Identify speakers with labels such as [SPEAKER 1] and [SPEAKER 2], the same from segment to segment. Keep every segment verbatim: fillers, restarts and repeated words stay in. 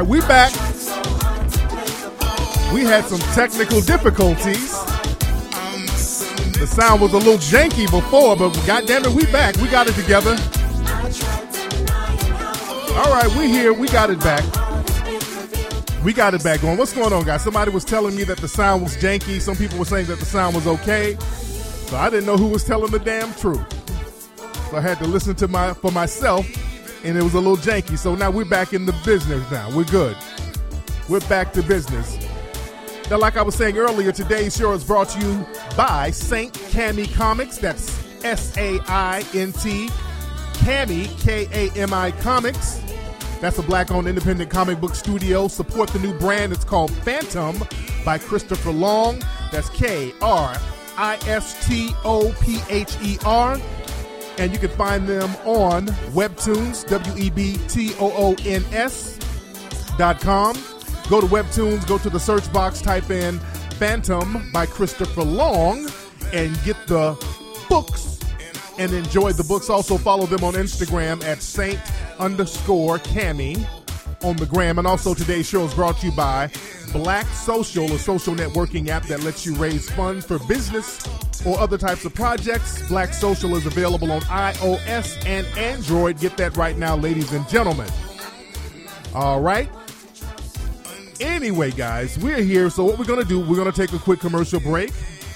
[SPEAKER 1] right, we back. We had some technical difficulties. The sound was a little janky before, but goddamn it, we back. We got it together. All right, we here. We got it back. We got it back going. What's going on, guys? Somebody was telling me that the sound was janky. Some people were saying that the sound was okay. So I didn't know who was telling the damn truth. So I had to listen to my for myself, and it was a little janky. So now we're back in the business now. We're good. We're back to business. Now, like I was saying earlier, today's show is brought to you by Saint Kami Comics. That's S A I N T, Kami, K A M I Comics. That's a black-owned independent comic book studio. Support the new brand. It's called Phantom by Christopher Long. That's K R I S T O P H E R. And you can find them on Webtoons, W E B T O O N S dot com. Go to Webtoons, go to the search box, type in Phantom by Christopher Long, and get the books and enjoy the books. Also follow them on Instagram at Saint underscore Kami on the gram. And also today's show is brought to you by Black Social, a social networking app that lets you raise funds for business or other types of projects. Black Social is available on iOS and Android. Get that right now, ladies and gentlemen. All right. Anyway, guys, we're here. So what we're going to do, we're going to take a quick commercial break.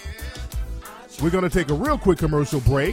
[SPEAKER 1] We're going to take a real quick commercial break.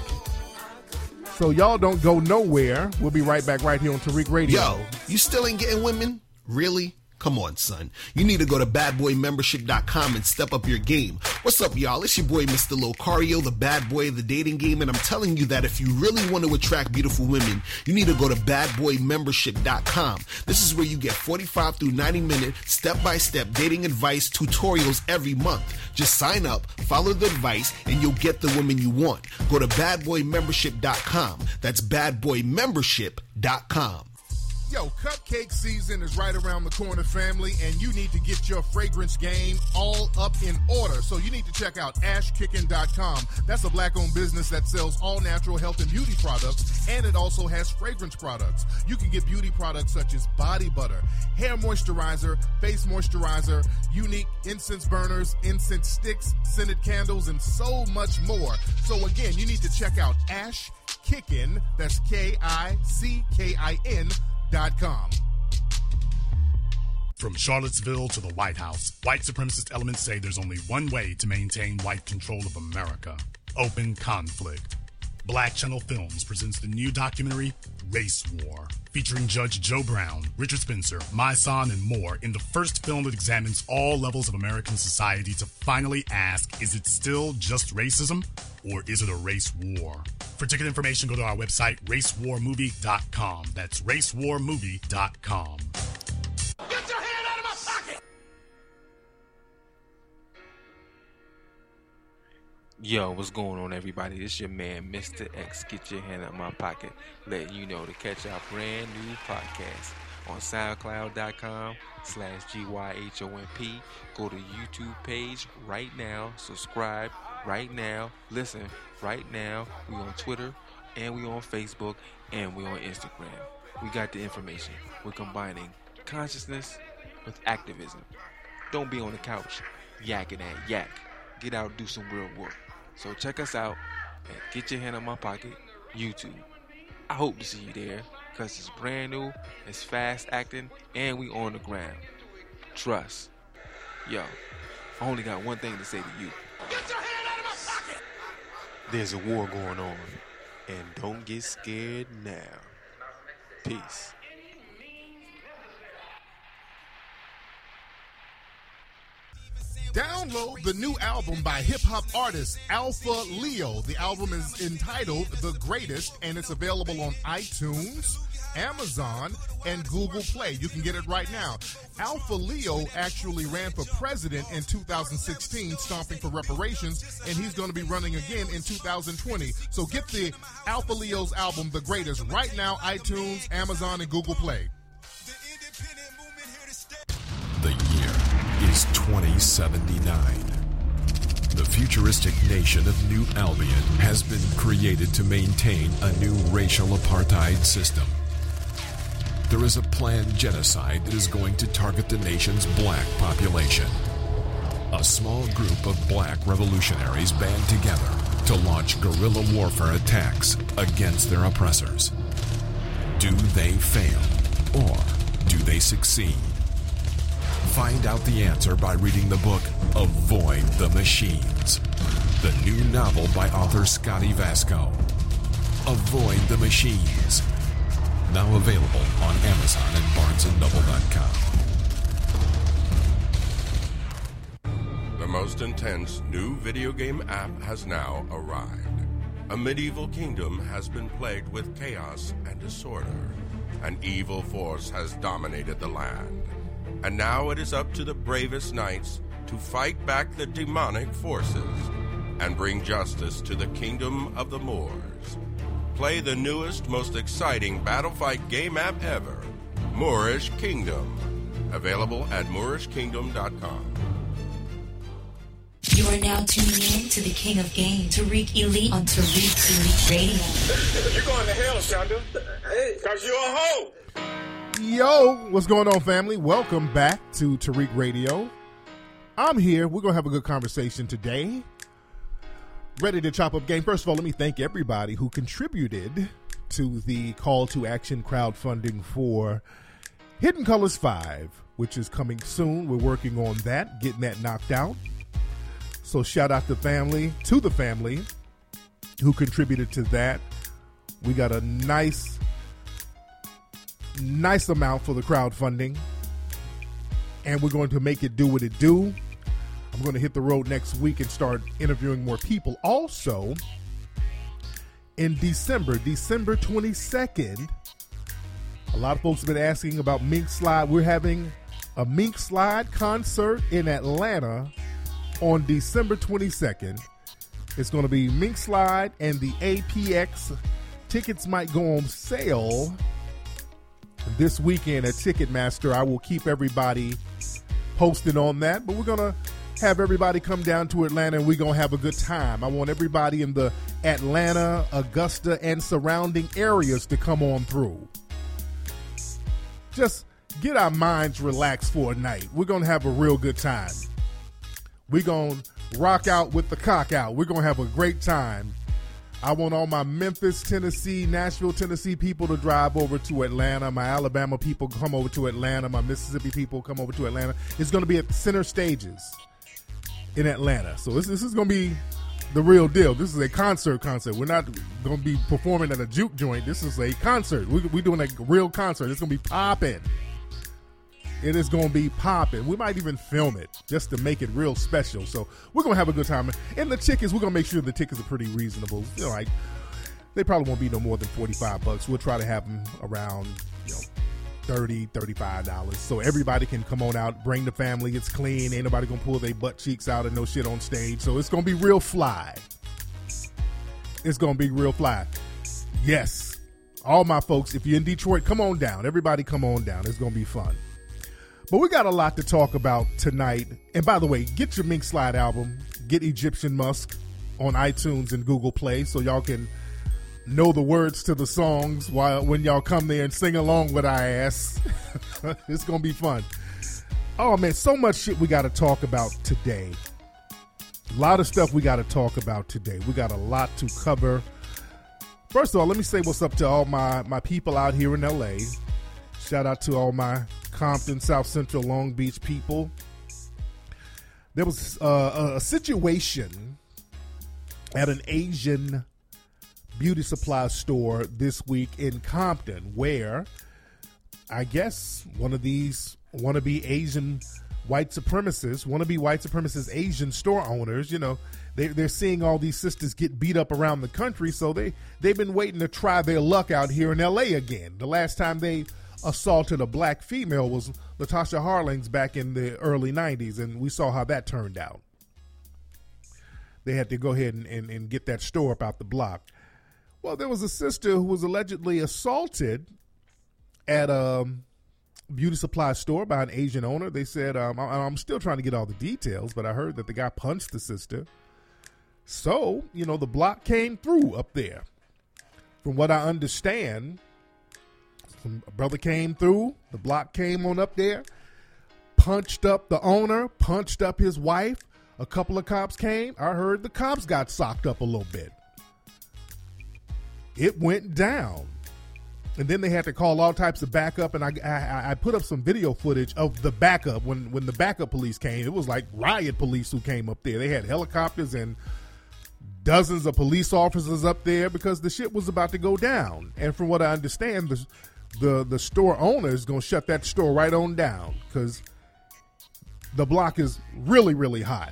[SPEAKER 1] So y'all don't go nowhere. We'll be right back right here on Tariq Radio.
[SPEAKER 2] Yo, you still ain't getting women? Really? Come on, son. You need to go to bad boy membership dot com and step up your game. What's up, y'all? It's your boy, Mister Locario, the bad boy of the dating game, and I'm telling you that if you really want to attract beautiful women, you need to go to bad boy membership dot com. This is where you get forty-five through ninety minute step-by-step dating advice tutorials every month. Just sign up, follow the advice, and you'll get the woman you want. Go to bad boy membership dot com. That's bad boy membership dot com.
[SPEAKER 1] Yo, cupcake season is right around the corner, family, and you need to get your fragrance game all up in order. So you need to check out ash kickin dot com. That's a black-owned business that sells all natural health and beauty products, and it also has fragrance products. You can get beauty products such as body butter, hair moisturizer, face moisturizer, unique incense burners, incense sticks, scented candles, and so much more. So again, you need to check out Ash Kickin, that's K I C K I N dot com.
[SPEAKER 3] From Charlottesville to the White House, white supremacist elements say there's only one way to maintain white control of America: open conflict. Black Channel Films presents the new documentary, Race War, featuring Judge Joe Brown, Richard Spencer, My Son, and more in the first film that examines all levels of American society to finally ask, is it still just racism, or is it a race war? For ticket information, go to our website, race war movie dot com. That's race war movie dot com.
[SPEAKER 4] Get your hand out of my pocket!
[SPEAKER 5] Yo, what's going on, everybody? This your man, Mister X. Get your hand out of my pocket, letting you know to catch our brand new podcast on soundcloud dot com slash G Y H O M P. Go to YouTube page right now, subscribe right now, listen right now. We on Twitter, and we on Facebook, and we on Instagram. We got the information. We're combining consciousness with activism. Don't be on the couch yakking that yak. Get out and do some real work. So check us out and Get Your Hand on My Pocket, YouTube. I hope to see you there, because it's brand new, it's fast acting, and we on the ground. Trust. Yo, I only got one thing to say to you.
[SPEAKER 4] Get your hand out of my pocket!
[SPEAKER 5] There's a war going on, and don't get scared now. Peace.
[SPEAKER 1] Download the new album by hip-hop artist Alpha Leo. The album is entitled The Greatest, and it's available on iTunes, Amazon, and Google Play. You can get it right now. Alpha Leo actually ran for president in two thousand sixteen, stomping for reparations, and he's going to be running again in two thousand twenty. So get the Alpha Leo's album, The Greatest, right now, iTunes, Amazon, and Google Play.
[SPEAKER 6] The year is twenty seventy-nine. The futuristic nation of New Albion has been created to maintain a new racial apartheid system. there is a planned genocide that is going to target the nation's black population. A small group of black revolutionaries band together to launch guerrilla warfare attacks against their oppressors. Do they fail, or do they succeed? Find out the answer by reading the book Avoid the Machines, the new novel by author Scotty Vasco. Avoid the Machines. Now available on Amazon and barnes and noble dot com.
[SPEAKER 7] The most intense new video game app has now arrived. A medieval kingdom has been plagued with chaos and disorder. An evil force has dominated the land. And now it is up to the bravest knights to fight back the demonic forces and bring justice to the kingdom of the Moors. Play the newest, most exciting battle fight game app ever, Moorish Kingdom. Available at moorish kingdom dot com.
[SPEAKER 8] You are now tuning in to the King of Game, Tariq Elite on Tariq Elite Radio.
[SPEAKER 4] You're going to hell, Shonda. Because you're a hoe.
[SPEAKER 1] Yo, what's going on, family? Welcome back to Tariq Radio. I'm here. We're going to have a good conversation today. Ready to chop up game. First of all, let me thank everybody who contributed to the call to action crowdfunding for Hidden Colors five, which is coming soon. We're working on that, getting that knocked out. So shout out to family, to the family who contributed to that. We got a nice, nice amount for the crowdfunding, and we're going to make it do what it do. I'm going to hit the road next week and start interviewing more people. Also, in December, December twenty-second, a lot of folks have been asking about Mink Slide. We're having a Mink Slide concert in Atlanta on December twenty-second. It's going to be Mink Slide and the A P X. Tickets might go on sale this weekend at Ticketmaster. I will keep everybody posted on that, but we're going to have everybody come down to Atlanta and we're going to have a good time. I want everybody in the Atlanta, Augusta, and surrounding areas to come on through. Just get our minds relaxed for a night. We're going to have a real good time. We're going to rock out with the cock out. We're going to have a great time. I want all my Memphis, Tennessee, Nashville, Tennessee people to drive over to Atlanta. My Alabama people come over to Atlanta. My Mississippi people come over to Atlanta. It's going to be at the center stages in Atlanta. So this, this is going to be the real deal. This is a concert concert. We're not going to be performing at a juke joint. This is a concert. We, we're doing a real concert. It's going to be popping. It is going to be popping. We might even film it just to make it real special. So we're going to have a good time. And the tickets, we're going to make sure the tickets are pretty reasonable. You know, like they probably won't be no more than forty-five bucks. We'll try to have them around, you know, thirty, thirty-five dollars. So everybody can come on out, bring the family. It's clean. Ain't nobody going to pull their butt cheeks out and no shit on stage. So it's going to be real fly. It's going to be real fly. Yes. All my folks, if you're in Detroit, come on down. Everybody come on down. It's going to be fun. But we got a lot to talk about tonight. And by the way, get your Mink Slide album, get Egyptian Musk on iTunes and Google Play so y'all can know the words to the songs while when y'all come there and sing along with our ass. It's going to be fun. Oh, man, so much shit we got to talk about today. A lot of stuff we got to talk about today. We got a lot to cover. First of all, let me say what's up to all my, my people out here in L A. Shout out to all my Compton, South Central, Long Beach people. There was uh, a situation at an Asian beauty supply store this week in Compton where I guess one of these wannabe Asian white supremacists, wannabe white supremacist Asian store owners, you know, they, they're seeing all these sisters get beat up around the country, so they, they've been waiting to try their luck out here in L A again. The last time they assaulted a black female was Latasha Harlings back in the early nineties, and we saw how that turned out. They had to go ahead and, and, and get that store up out the block. Well, there was a sister who was allegedly assaulted at a beauty supply store by an Asian owner. They said, um, I, I'm still trying to get all the details, but I heard that the guy punched the sister. So, you know, the block came through up there. From what I understand, Some, a brother came through. The block came on up there, punched up the owner, punched up his wife. A couple of cops came. I heard the cops got socked up a little bit. It went down. And then they had to call all types of backup, and I, I I put up some video footage of the backup. When when the backup police came, it was like riot police who came up there. They had helicopters and dozens of police officers up there because the shit was about to go down. And from what I understand, the the, the store owner is going to shut that store right on down because the block is really, really hot.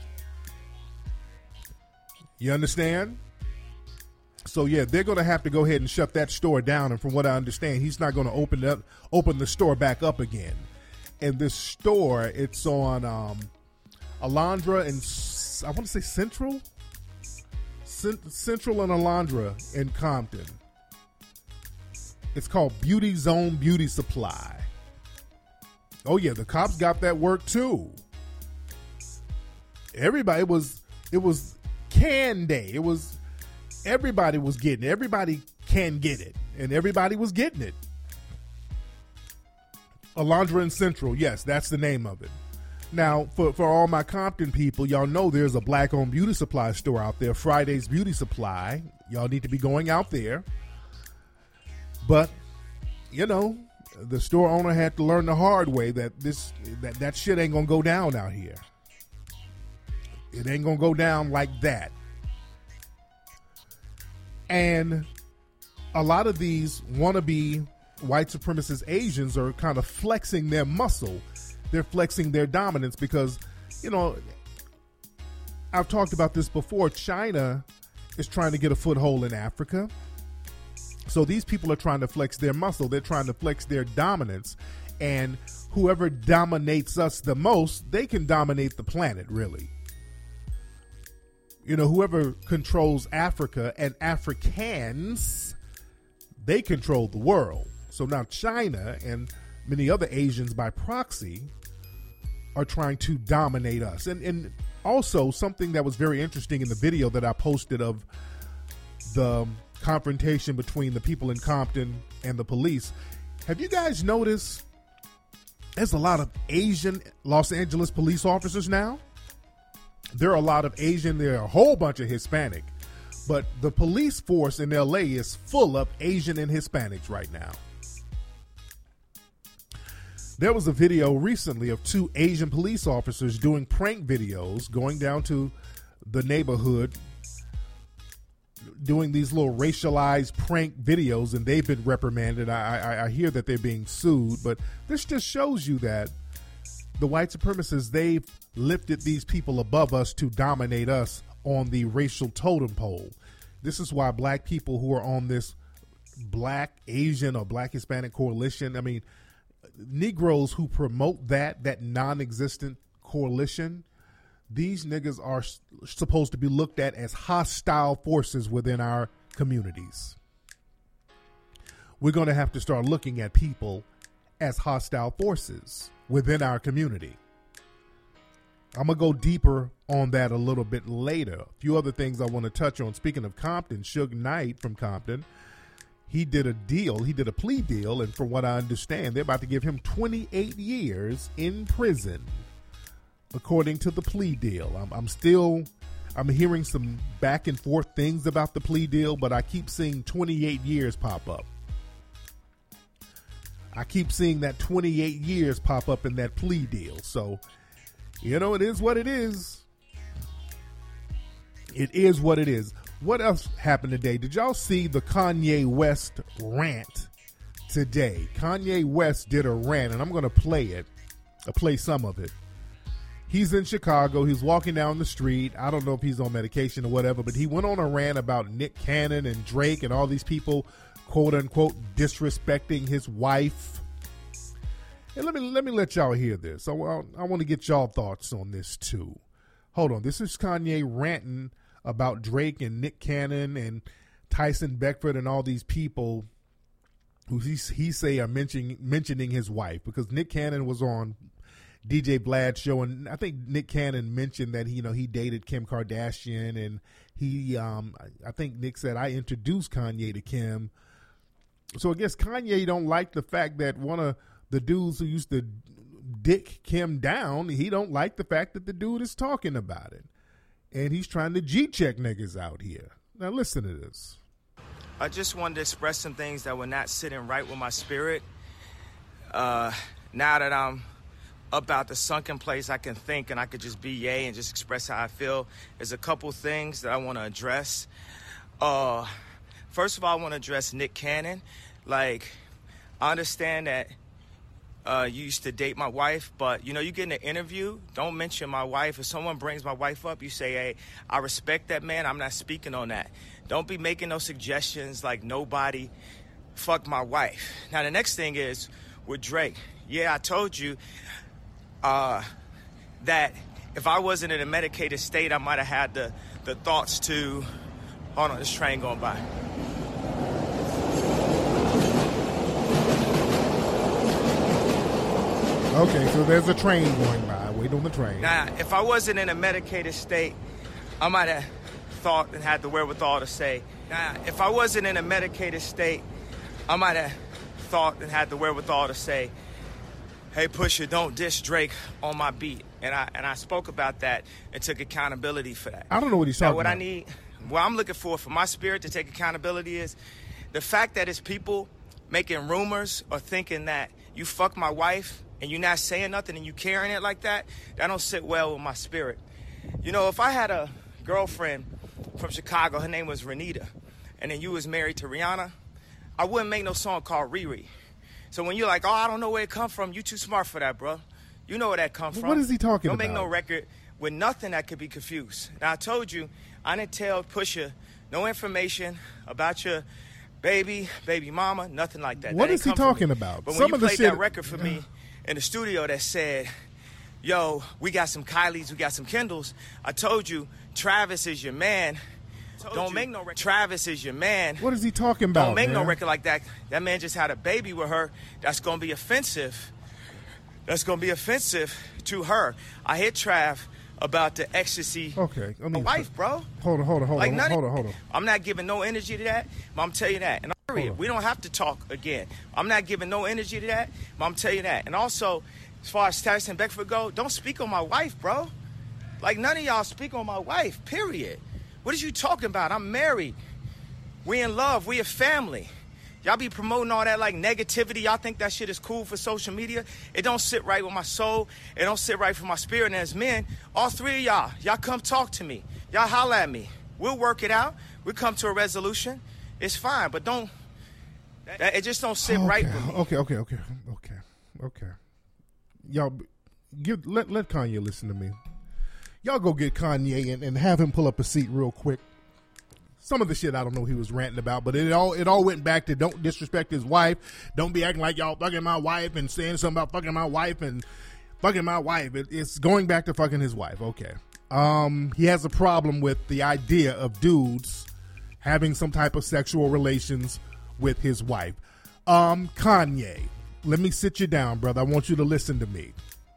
[SPEAKER 1] You understand? So yeah, they're going to have to go ahead and shut that store down. And from what I understand, he's not going to open up, open the store back up again. And this store, it's on um, Alondra and I want to say Central, Cent- Central and Alondra in Compton. It's called Beauty Zone Beauty Supply. Oh yeah, the cops got that work too. Everybody was, it was can day. It was. Everybody was getting it. Everybody can get it. And everybody was getting it. Alondra and Central. Yes, that's the name of it. Now, for, for all my Compton people, y'all know there's a black-owned beauty supply store out there, Friday's Beauty Supply. Y'all need to be going out there. But, you know, the store owner had to learn the hard way that this that, that shit ain't going to go down out here. It ain't going to go down like that. And a lot of these wannabe white supremacist Asians are kind of flexing their muscle. They're flexing their dominance because, you know, I've talked about this before. China is trying to get a foothold in Africa. So these people are trying to flex their muscle. They're trying to flex their dominance. And whoever dominates us the most, they can dominate the planet, really. You know, whoever controls Africa and Africans, they control the world. So now China and many other Asians by proxy are trying to dominate us. And, and also something that was very interesting in the video that I posted of the confrontation between the people in Compton and the police. Have you guys noticed there's a lot of Asian Los Angeles police officers now? There are a lot of Asian, there are a whole bunch of Hispanic, but the police force in L A is full of Asian and Hispanics right now. There was a video recently of two Asian police officers doing prank videos, going down to the neighborhood, doing these little racialized prank videos, and they've been reprimanded. I, I, I hear that they're being sued, but this just shows you that the white supremacists, they've lifted these people above us to dominate us on the racial totem pole. This is why black people who are on this black Asian or black Hispanic coalition, I mean, Negroes who promote that, that non-existent coalition, these niggas are supposed to be looked at as hostile forces within our communities. We're going to have to start looking at people as hostile forces within our community. I'm going to go deeper on that a little bit later. A few other things I want to touch on. Speaking of Compton, Suge Knight from Compton, he did a deal. He did a plea deal. And from what I understand, they're about to give him twenty-eight years in prison, according to the plea deal. I'm, I'm still, I'm hearing some back and forth things about the plea deal, but I keep seeing twenty-eight years pop up. I keep seeing that twenty-eight years pop up in that plea deal. So, you know, it is what it is. It is what it is. What else happened today? Did y'all see the Kanye West rant today? Kanye West did a rant, and I'm going to play it. I'll play some of it. He's in Chicago. He's walking down the street. I don't know if he's on medication or whatever, but he went on a rant about Nick Cannon and Drake and all these people, quote unquote, disrespecting his wife. And let me let me let y'all hear this. I, I, I want to get y'all thoughts on this too. Hold on. This is Kanye ranting about Drake and Nick Cannon and Tyson Beckford and all these people who he, he say are mentioning mentioning his wife, because Nick Cannon was on D J Vlad's show, and I think Nick Cannon mentioned that he, you know, he dated Kim Kardashian, and he um I think Nick said, I introduced Kanye to Kim, So I guess Kanye don't like the fact that one of the dudes who used to dick Kim down, he don't like the fact that the dude is talking about it. And he's trying to G-check niggas out here. Now listen to this.
[SPEAKER 9] I just wanted to express some things that were not sitting right with my spirit. Uh, now that I'm about the sunken place, I can think and I could just be yay and just express how I feel. There's a couple things that I want to address. Uh, first of all, I want to address Nick Cannon. Like, I understand that uh, you used to date my wife, but, you know, you get in an interview, don't mention my wife. If someone brings my wife up, you say, hey, I respect that man. I'm not speaking on that. Don't be making no suggestions like nobody fucked my wife. Now, the next thing is with Drake. Yeah, I told you uh, that if I wasn't in a medicated state, I might have had the, the thoughts to... Hold on, this train going by.
[SPEAKER 1] Okay, so there's a train going by. Wait on the train.
[SPEAKER 9] Now, if I wasn't in a medicated state, I might have thought and had the wherewithal to say, now, if I wasn't in a medicated state, I might have thought and had the wherewithal to say, hey, Pusha, don't diss Drake on my beat. And I and I spoke about that and took accountability for that.
[SPEAKER 1] I don't know what he's talking
[SPEAKER 9] now, what
[SPEAKER 1] about.
[SPEAKER 9] I need, what I'm looking for for my spirit to take accountability is the fact that it's people making rumors or thinking that you fuck my wife and you're not saying nothing and you carrying it like that, that don't sit well with my spirit. You know, if I had a girlfriend from Chicago, her name was Renita, and then you was married to Rihanna, I wouldn't make no song called Riri. So when you're like, oh, I don't know where it come from, you too smart for that, bro. You know where that come from.
[SPEAKER 1] What is he talking
[SPEAKER 9] don't
[SPEAKER 1] about?
[SPEAKER 9] Don't make no record with nothing that could be confused. Now, I told you, I didn't tell Pusha no information about your baby, baby mama, nothing like that.
[SPEAKER 1] What
[SPEAKER 9] that
[SPEAKER 1] is he talking about?
[SPEAKER 9] But when
[SPEAKER 1] Some
[SPEAKER 9] you
[SPEAKER 1] of the
[SPEAKER 9] played
[SPEAKER 1] shit...
[SPEAKER 9] that record for me in the studio that said, yo, we got some Kylies, we got some Kendalls, I told you, Travis is your man. Don't you. make no record. Travis is your man.
[SPEAKER 1] What is he talking about,
[SPEAKER 9] Don't make
[SPEAKER 1] man?
[SPEAKER 9] no record like that. That man just had a baby with her. That's going to be offensive. That's going to be offensive to her. I hit Trav about the ecstasy.
[SPEAKER 1] Okay. I mean,
[SPEAKER 9] my wife, bro.
[SPEAKER 1] Hold on, hold on, hold
[SPEAKER 9] like
[SPEAKER 1] on,
[SPEAKER 9] none
[SPEAKER 1] hold on, hold on.
[SPEAKER 9] I'm not giving no energy to that, but I'm telling you that. And period. We don't have to talk again. I'm not giving no energy to that, but I'm telling you that. And also, as far as Status and Beckford go, don't speak on my wife, bro. Like, none of y'all speak on my wife, period. What are you talking about? I'm married. We in love. We a family. Y'all be promoting all that like negativity. Y'all think that shit is cool for social media. It don't sit right with my soul. It don't sit right for my spirit. And as men, all three of y'all, y'all come talk to me. Y'all holler at me. We'll work it out. We'll come to a resolution. It's fine, but don't, that, it just don't sit
[SPEAKER 1] okay,
[SPEAKER 9] right with me.
[SPEAKER 1] Okay, okay, okay, okay, okay. Y'all, give, let, let Kanye listen to me. Y'all go get Kanye and, and have him pull up a seat real quick. Some of the shit I don't know he was ranting about, but it all it all went back to don't disrespect his wife. Don't be acting like y'all fucking my wife and saying something about fucking my wife and fucking my wife. It, it's going back to fucking his wife. Okay. Um, he has a problem with the idea of dudes having some type of sexual relations with his wife. Um, Kanye, let me sit you down, brother. I want you to listen to me.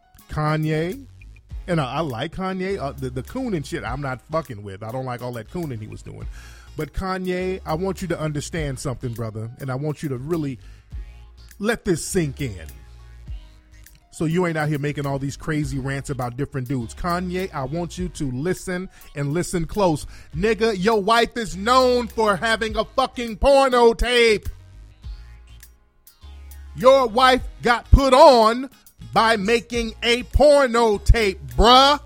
[SPEAKER 1] Kanye. And I, I like Kanye. Uh, the, the cooning shit I'm not fucking with. I don't like all that cooning he was doing. But Kanye, I want you to understand something, brother. And I want you to really let this sink in. So you ain't out here making all these crazy rants about different dudes. Kanye, I want you to listen and listen close. Nigga, your wife is known for having a fucking porno tape. Your wife got put on by making a porno tape, bruh.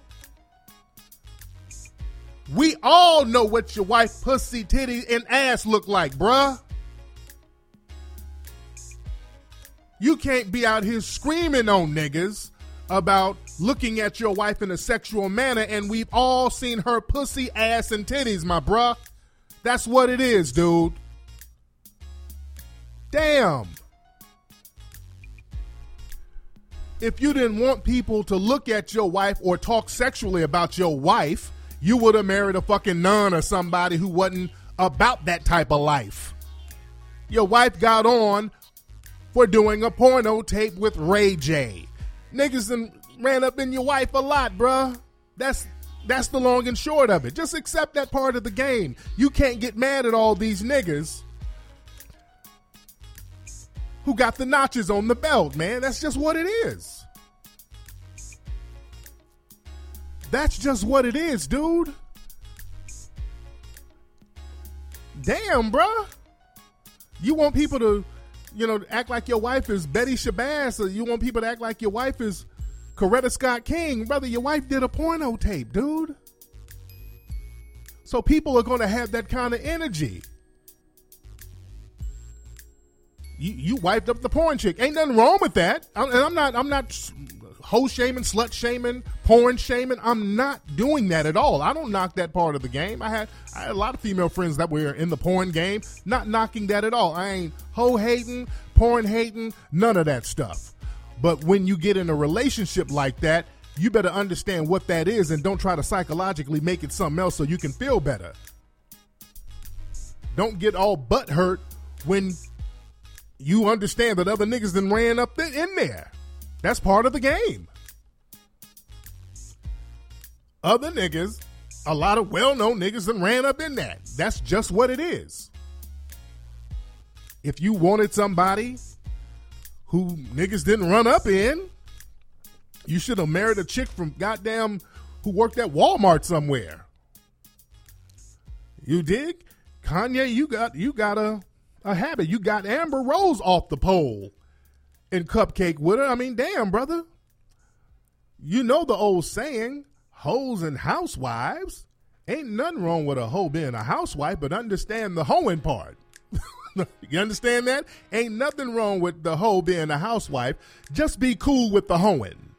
[SPEAKER 1] We all know what your wife pussy, titty, and ass look like, bruh. You can't be out here screaming on niggas about looking at your wife in a sexual manner, and we've all seen her pussy, ass, and titties, my bruh. That's what it is, dude. Damn. If you didn't want people to look at your wife or talk sexually about your wife, you would have married a fucking nun or somebody who wasn't about that type of life. Your wife got on for doing a porno tape with Ray J. Niggas done ran up in your wife a lot, bruh. That's that's the long and short of it. Just accept that part of the game. You can't get mad at all these niggas who got the notches on the belt, man. That's just what it is. That's just what it is, dude. Damn, bruh. You want people to, you know, act like your wife is Betty Shabazz, or you want people to act like your wife is Coretta Scott King. Brother, your wife did a porno tape, dude. So people are going to have that kind of energy. You, you wiped up the porn chick. Ain't nothing wrong with that. I, and I'm not, I'm not hoe shaming, slut shaming, porn shaming. I'm not doing that at all. I don't knock that part of the game. I had, I had a lot of female friends that were in the porn game. Not knocking that at all. I ain't hoe hating, porn hating, none of that stuff. But when you get in a relationship like that, you better understand what that is and don't try to psychologically make it something else so you can feel better. Don't get all butthurt when you understand that other niggas done ran up in there. That's part of the game. Other niggas, a lot of well-known niggas done ran up in that. That's just what it is. If you wanted somebody who niggas didn't run up in, you should have married a chick from goddamn who worked at Walmart somewhere. You dig? Kanye, you got you got a, a habit. You got Amber Rose off the pole in Cupcake with her. I mean, damn, brother. You know the old saying, hoes and housewives. Ain't nothing wrong with a hoe being a housewife, but understand the hoeing part. You understand that? Ain't nothing wrong with the hoe being a housewife. Just be cool with the hoeing.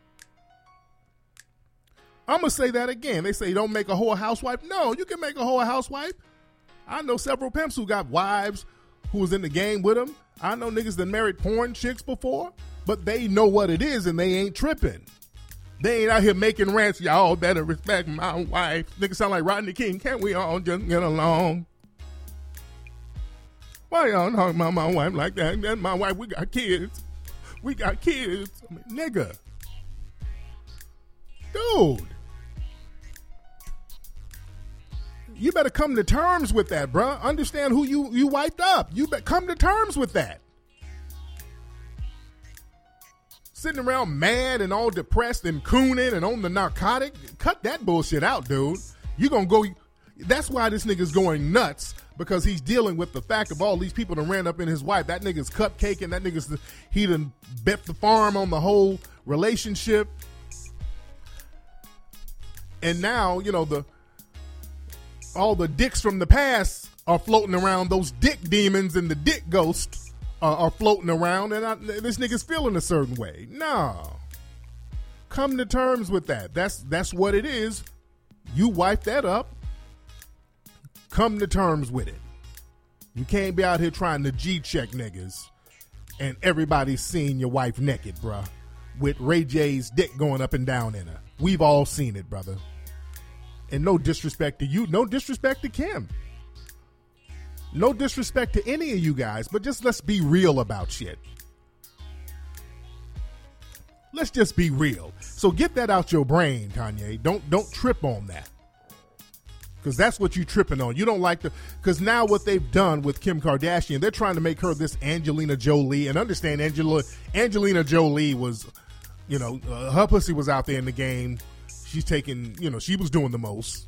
[SPEAKER 1] I'm going to say that again. They say don't make a hoe a housewife. No, you can make a hoe a housewife. I know several pimps who got wives who was in the game with them. I know niggas that married porn chicks before, but they know what it is and they ain't tripping. They ain't out here making rants. Y'all better respect my wife. Niggas sound like Rodney King. Can't we all just get along? Why y'all talking about my wife like that? That's my wife. We got kids. We got kids. I mean, nigga. Dude. You better come to terms with that, bruh. Understand who you, you wiped up. You better come to terms with that. Sitting around mad and all depressed and cooning and on the narcotic. Cut that bullshit out, dude. You gonna go. That's why this nigga's going nuts, because he's dealing with the fact of all these people that ran up in his wife. That nigga's cupcaking. That nigga's, he done bet the farm on the whole relationship. And now, you know, the all the dicks from the past are floating around. Those dick demons and the dick ghosts uh, are floating around, and I, this nigga's feeling a certain way. No. Come to terms with that. That's that's what it is. You wipe that up. Come to terms with it. You can't be out here trying to G-check niggas and everybody's seeing your wife naked, bruh, with Ray J's dick going up and down in her. We've all seen it, brother. And no disrespect to you. No disrespect to Kim. No disrespect to any of you guys, but just let's be real about shit. Let's just be real. So get that out your brain, Kanye. Don't don't trip on that. Because that's what you tripping on. You don't like the, because now what they've done with Kim Kardashian, they're trying to make her this Angelina Jolie. And understand, Angela, Angelina Jolie was, you know, uh, her pussy was out there in the game. She's taking, you know, she was doing the most.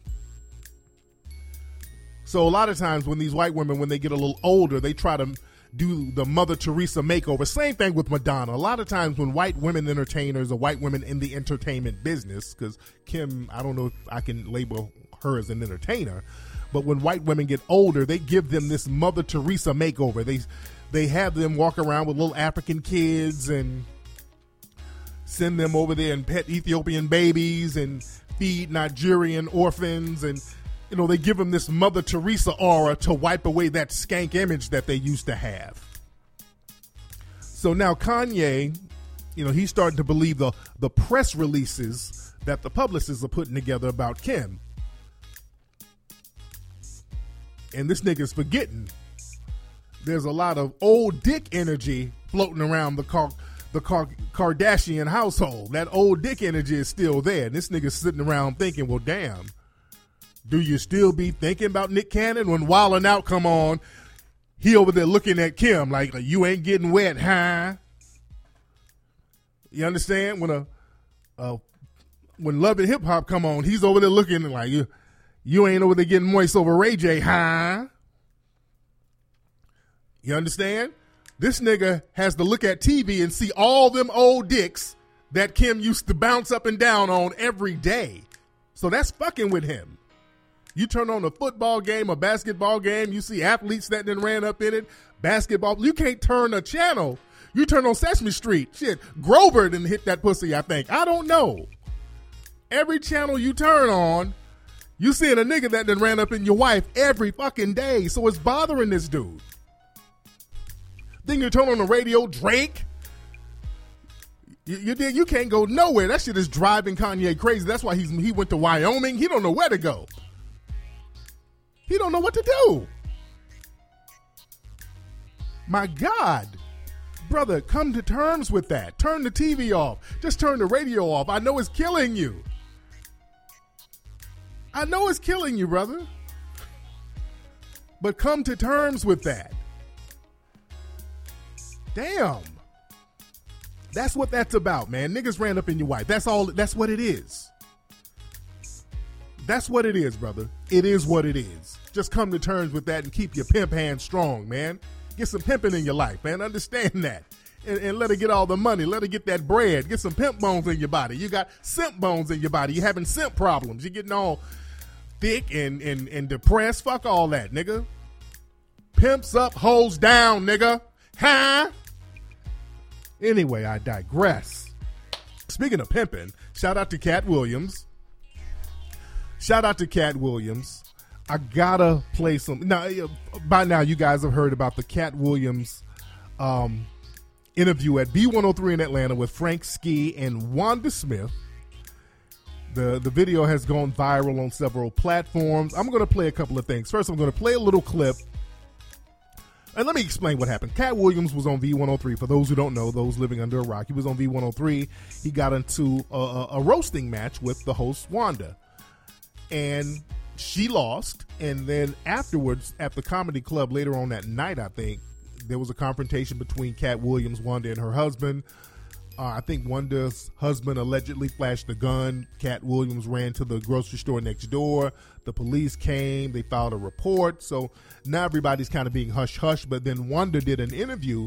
[SPEAKER 1] So a lot of times when these white women, when they get a little older, they try to do the Mother Teresa makeover. Same thing with Madonna. A lot of times when white women entertainers or white women in the entertainment business, because Kim, I don't know if I can label her as an entertainer, but when white women get older, they give them this Mother Teresa makeover. They they have them walk around with little African kids and send them over there and pet Ethiopian babies and feed Nigerian orphans, and you know, they give them this Mother Teresa aura to wipe away that skank image that they used to have. So now Kanye, you know, he's starting to believe the the press releases that the publicists are putting together about Kim. And this nigga's forgetting there's a lot of old dick energy floating around the car, the car, Kardashian household. That old dick energy is still there. And this nigga's sitting around thinking, well, damn, do you still be thinking about Nick Cannon when Wildin' Out come on? he over there looking at Kim like, you ain't getting wet, huh? You understand? When a, a when Love and Hip Hop come on, he's over there looking like, you, you ain't over there getting moist over Ray J, huh? You understand? This nigga has to look at T V and see all them old dicks that Kim used to bounce up and down on every day. So that's fucking with him. You turn on a football game, a basketball game, you see athletes that then ran up in it, basketball. You can't turn a channel. You turn on Sesame Street. Shit, Grover didn't hit that pussy, I think. I don't know. Every channel you turn on, you seeing a nigga that then ran up in your wife every fucking day. So it's bothering this dude. Then you turn on the radio, Drake. You, you did. You can't go nowhere. That shit is driving Kanye crazy. That's why he's he went to Wyoming. He don't know where to go. He don't know what to do. My God, brother, come to terms with that. Turn the T V off. Just turn the radio off. I know it's killing you. I know it's killing you, brother. But come to terms with that. Damn. That's what that's about, man. Niggas ran up in your wife. That's all. That's what it is. That's what it is, brother. It is what it is. Just come to terms with that and keep your pimp hand strong, man. Get some pimping in your life, man. Understand that. And, and let her get all the money. Let her get that bread. Get some pimp bones in your body. You got simp bones in your body. You're having simp problems. You're getting all thick and, and, and depressed. Fuck all that, nigga. Pimps up, hoes down, nigga. Huh? Anyway, I digress. Speaking of pimping, shout out to Cat Williams. Shout out to Cat Williams. I gotta play some. Now, by now, you guys have heard about the Cat Williams um, interview at B one oh three in Atlanta with Frank Ski and Wanda Smith. The, the video has gone viral on several platforms. I'm going to play a couple of things. First, I'm going to play a little clip. And let me explain what happened. Cat Williams was on V one oh three. For those who don't know, those living under a rock, he was on V one oh three. He got into a, a, a roasting match with the host, Wanda. And she lost. And then afterwards, at the comedy club later on that night, I think, there was a confrontation between Cat Williams, Wanda, and her husband. Uh, I think Wanda's husband allegedly flashed a gun. Cat Williams ran to the grocery store next door. The police came. They filed a report. So now everybody's kind of being hush-hush. But then Wanda did an interview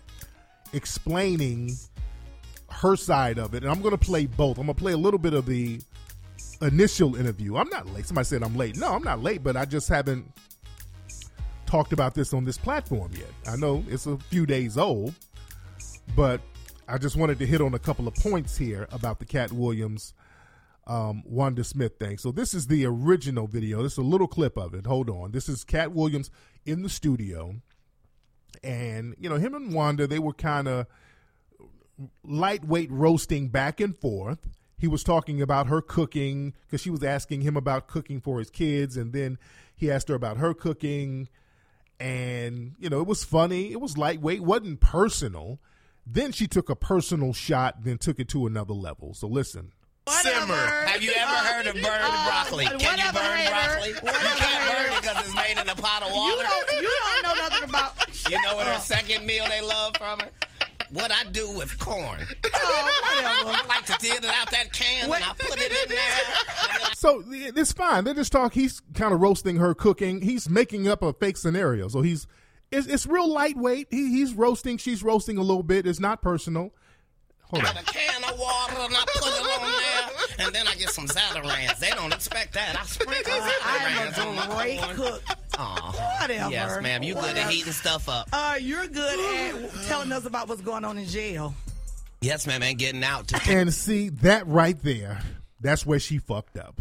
[SPEAKER 1] explaining her side of it. And I'm going to play both. I'm going to play a little bit of the initial interview. I'm not late. Somebody said I'm late. No, I'm not late, but I just haven't talked about this on this platform yet. I know it's a few days old, but I just wanted to hit on a couple of points here about the Cat Williams, um, Wanda Smith thing. So this is the original video. This is a little clip of it. Hold on. This is Cat Williams in the studio. And, you know, him and Wanda, they were kind of lightweight roasting back and forth. He was talking about her cooking because she was asking him about cooking for his kids. And then he asked her about her cooking. And, you know, it was funny. It was lightweight. It wasn't personal. Then she took a personal shot, then took it to another level. So listen.
[SPEAKER 10] Whatever. Simmer. Have you ever heard of burned uh, broccoli? Can you burn hater. broccoli? Whatever. You can't burn it because it's made in a pot of water.
[SPEAKER 11] You don't, you don't know nothing about.
[SPEAKER 10] You know what her second meal they love from her? What I do with corn.
[SPEAKER 11] Oh, whatever.
[SPEAKER 10] I like to dig it out that can what? and I put it in there.
[SPEAKER 1] So it's fine. They just talk. He's kind of roasting her cooking. He's making up a fake scenario. So he's it's, it's real lightweight. He, he's roasting. She's roasting a little bit. It's not personal. Hold
[SPEAKER 10] I
[SPEAKER 1] on.
[SPEAKER 10] got a can of water and I put it on there, and then I get some Zatarain's. They don't expect that. I sprinkle Zatarain's on my
[SPEAKER 11] great
[SPEAKER 10] corn.
[SPEAKER 11] cook.
[SPEAKER 10] Oh,
[SPEAKER 11] whatever.
[SPEAKER 10] Yes, ma'am. You good at heating stuff up.
[SPEAKER 11] Uh, you're good at telling us about what's going on in jail.
[SPEAKER 10] Yes, ma'am. And getting out. To-
[SPEAKER 1] and see, that right there, that's where she fucked up.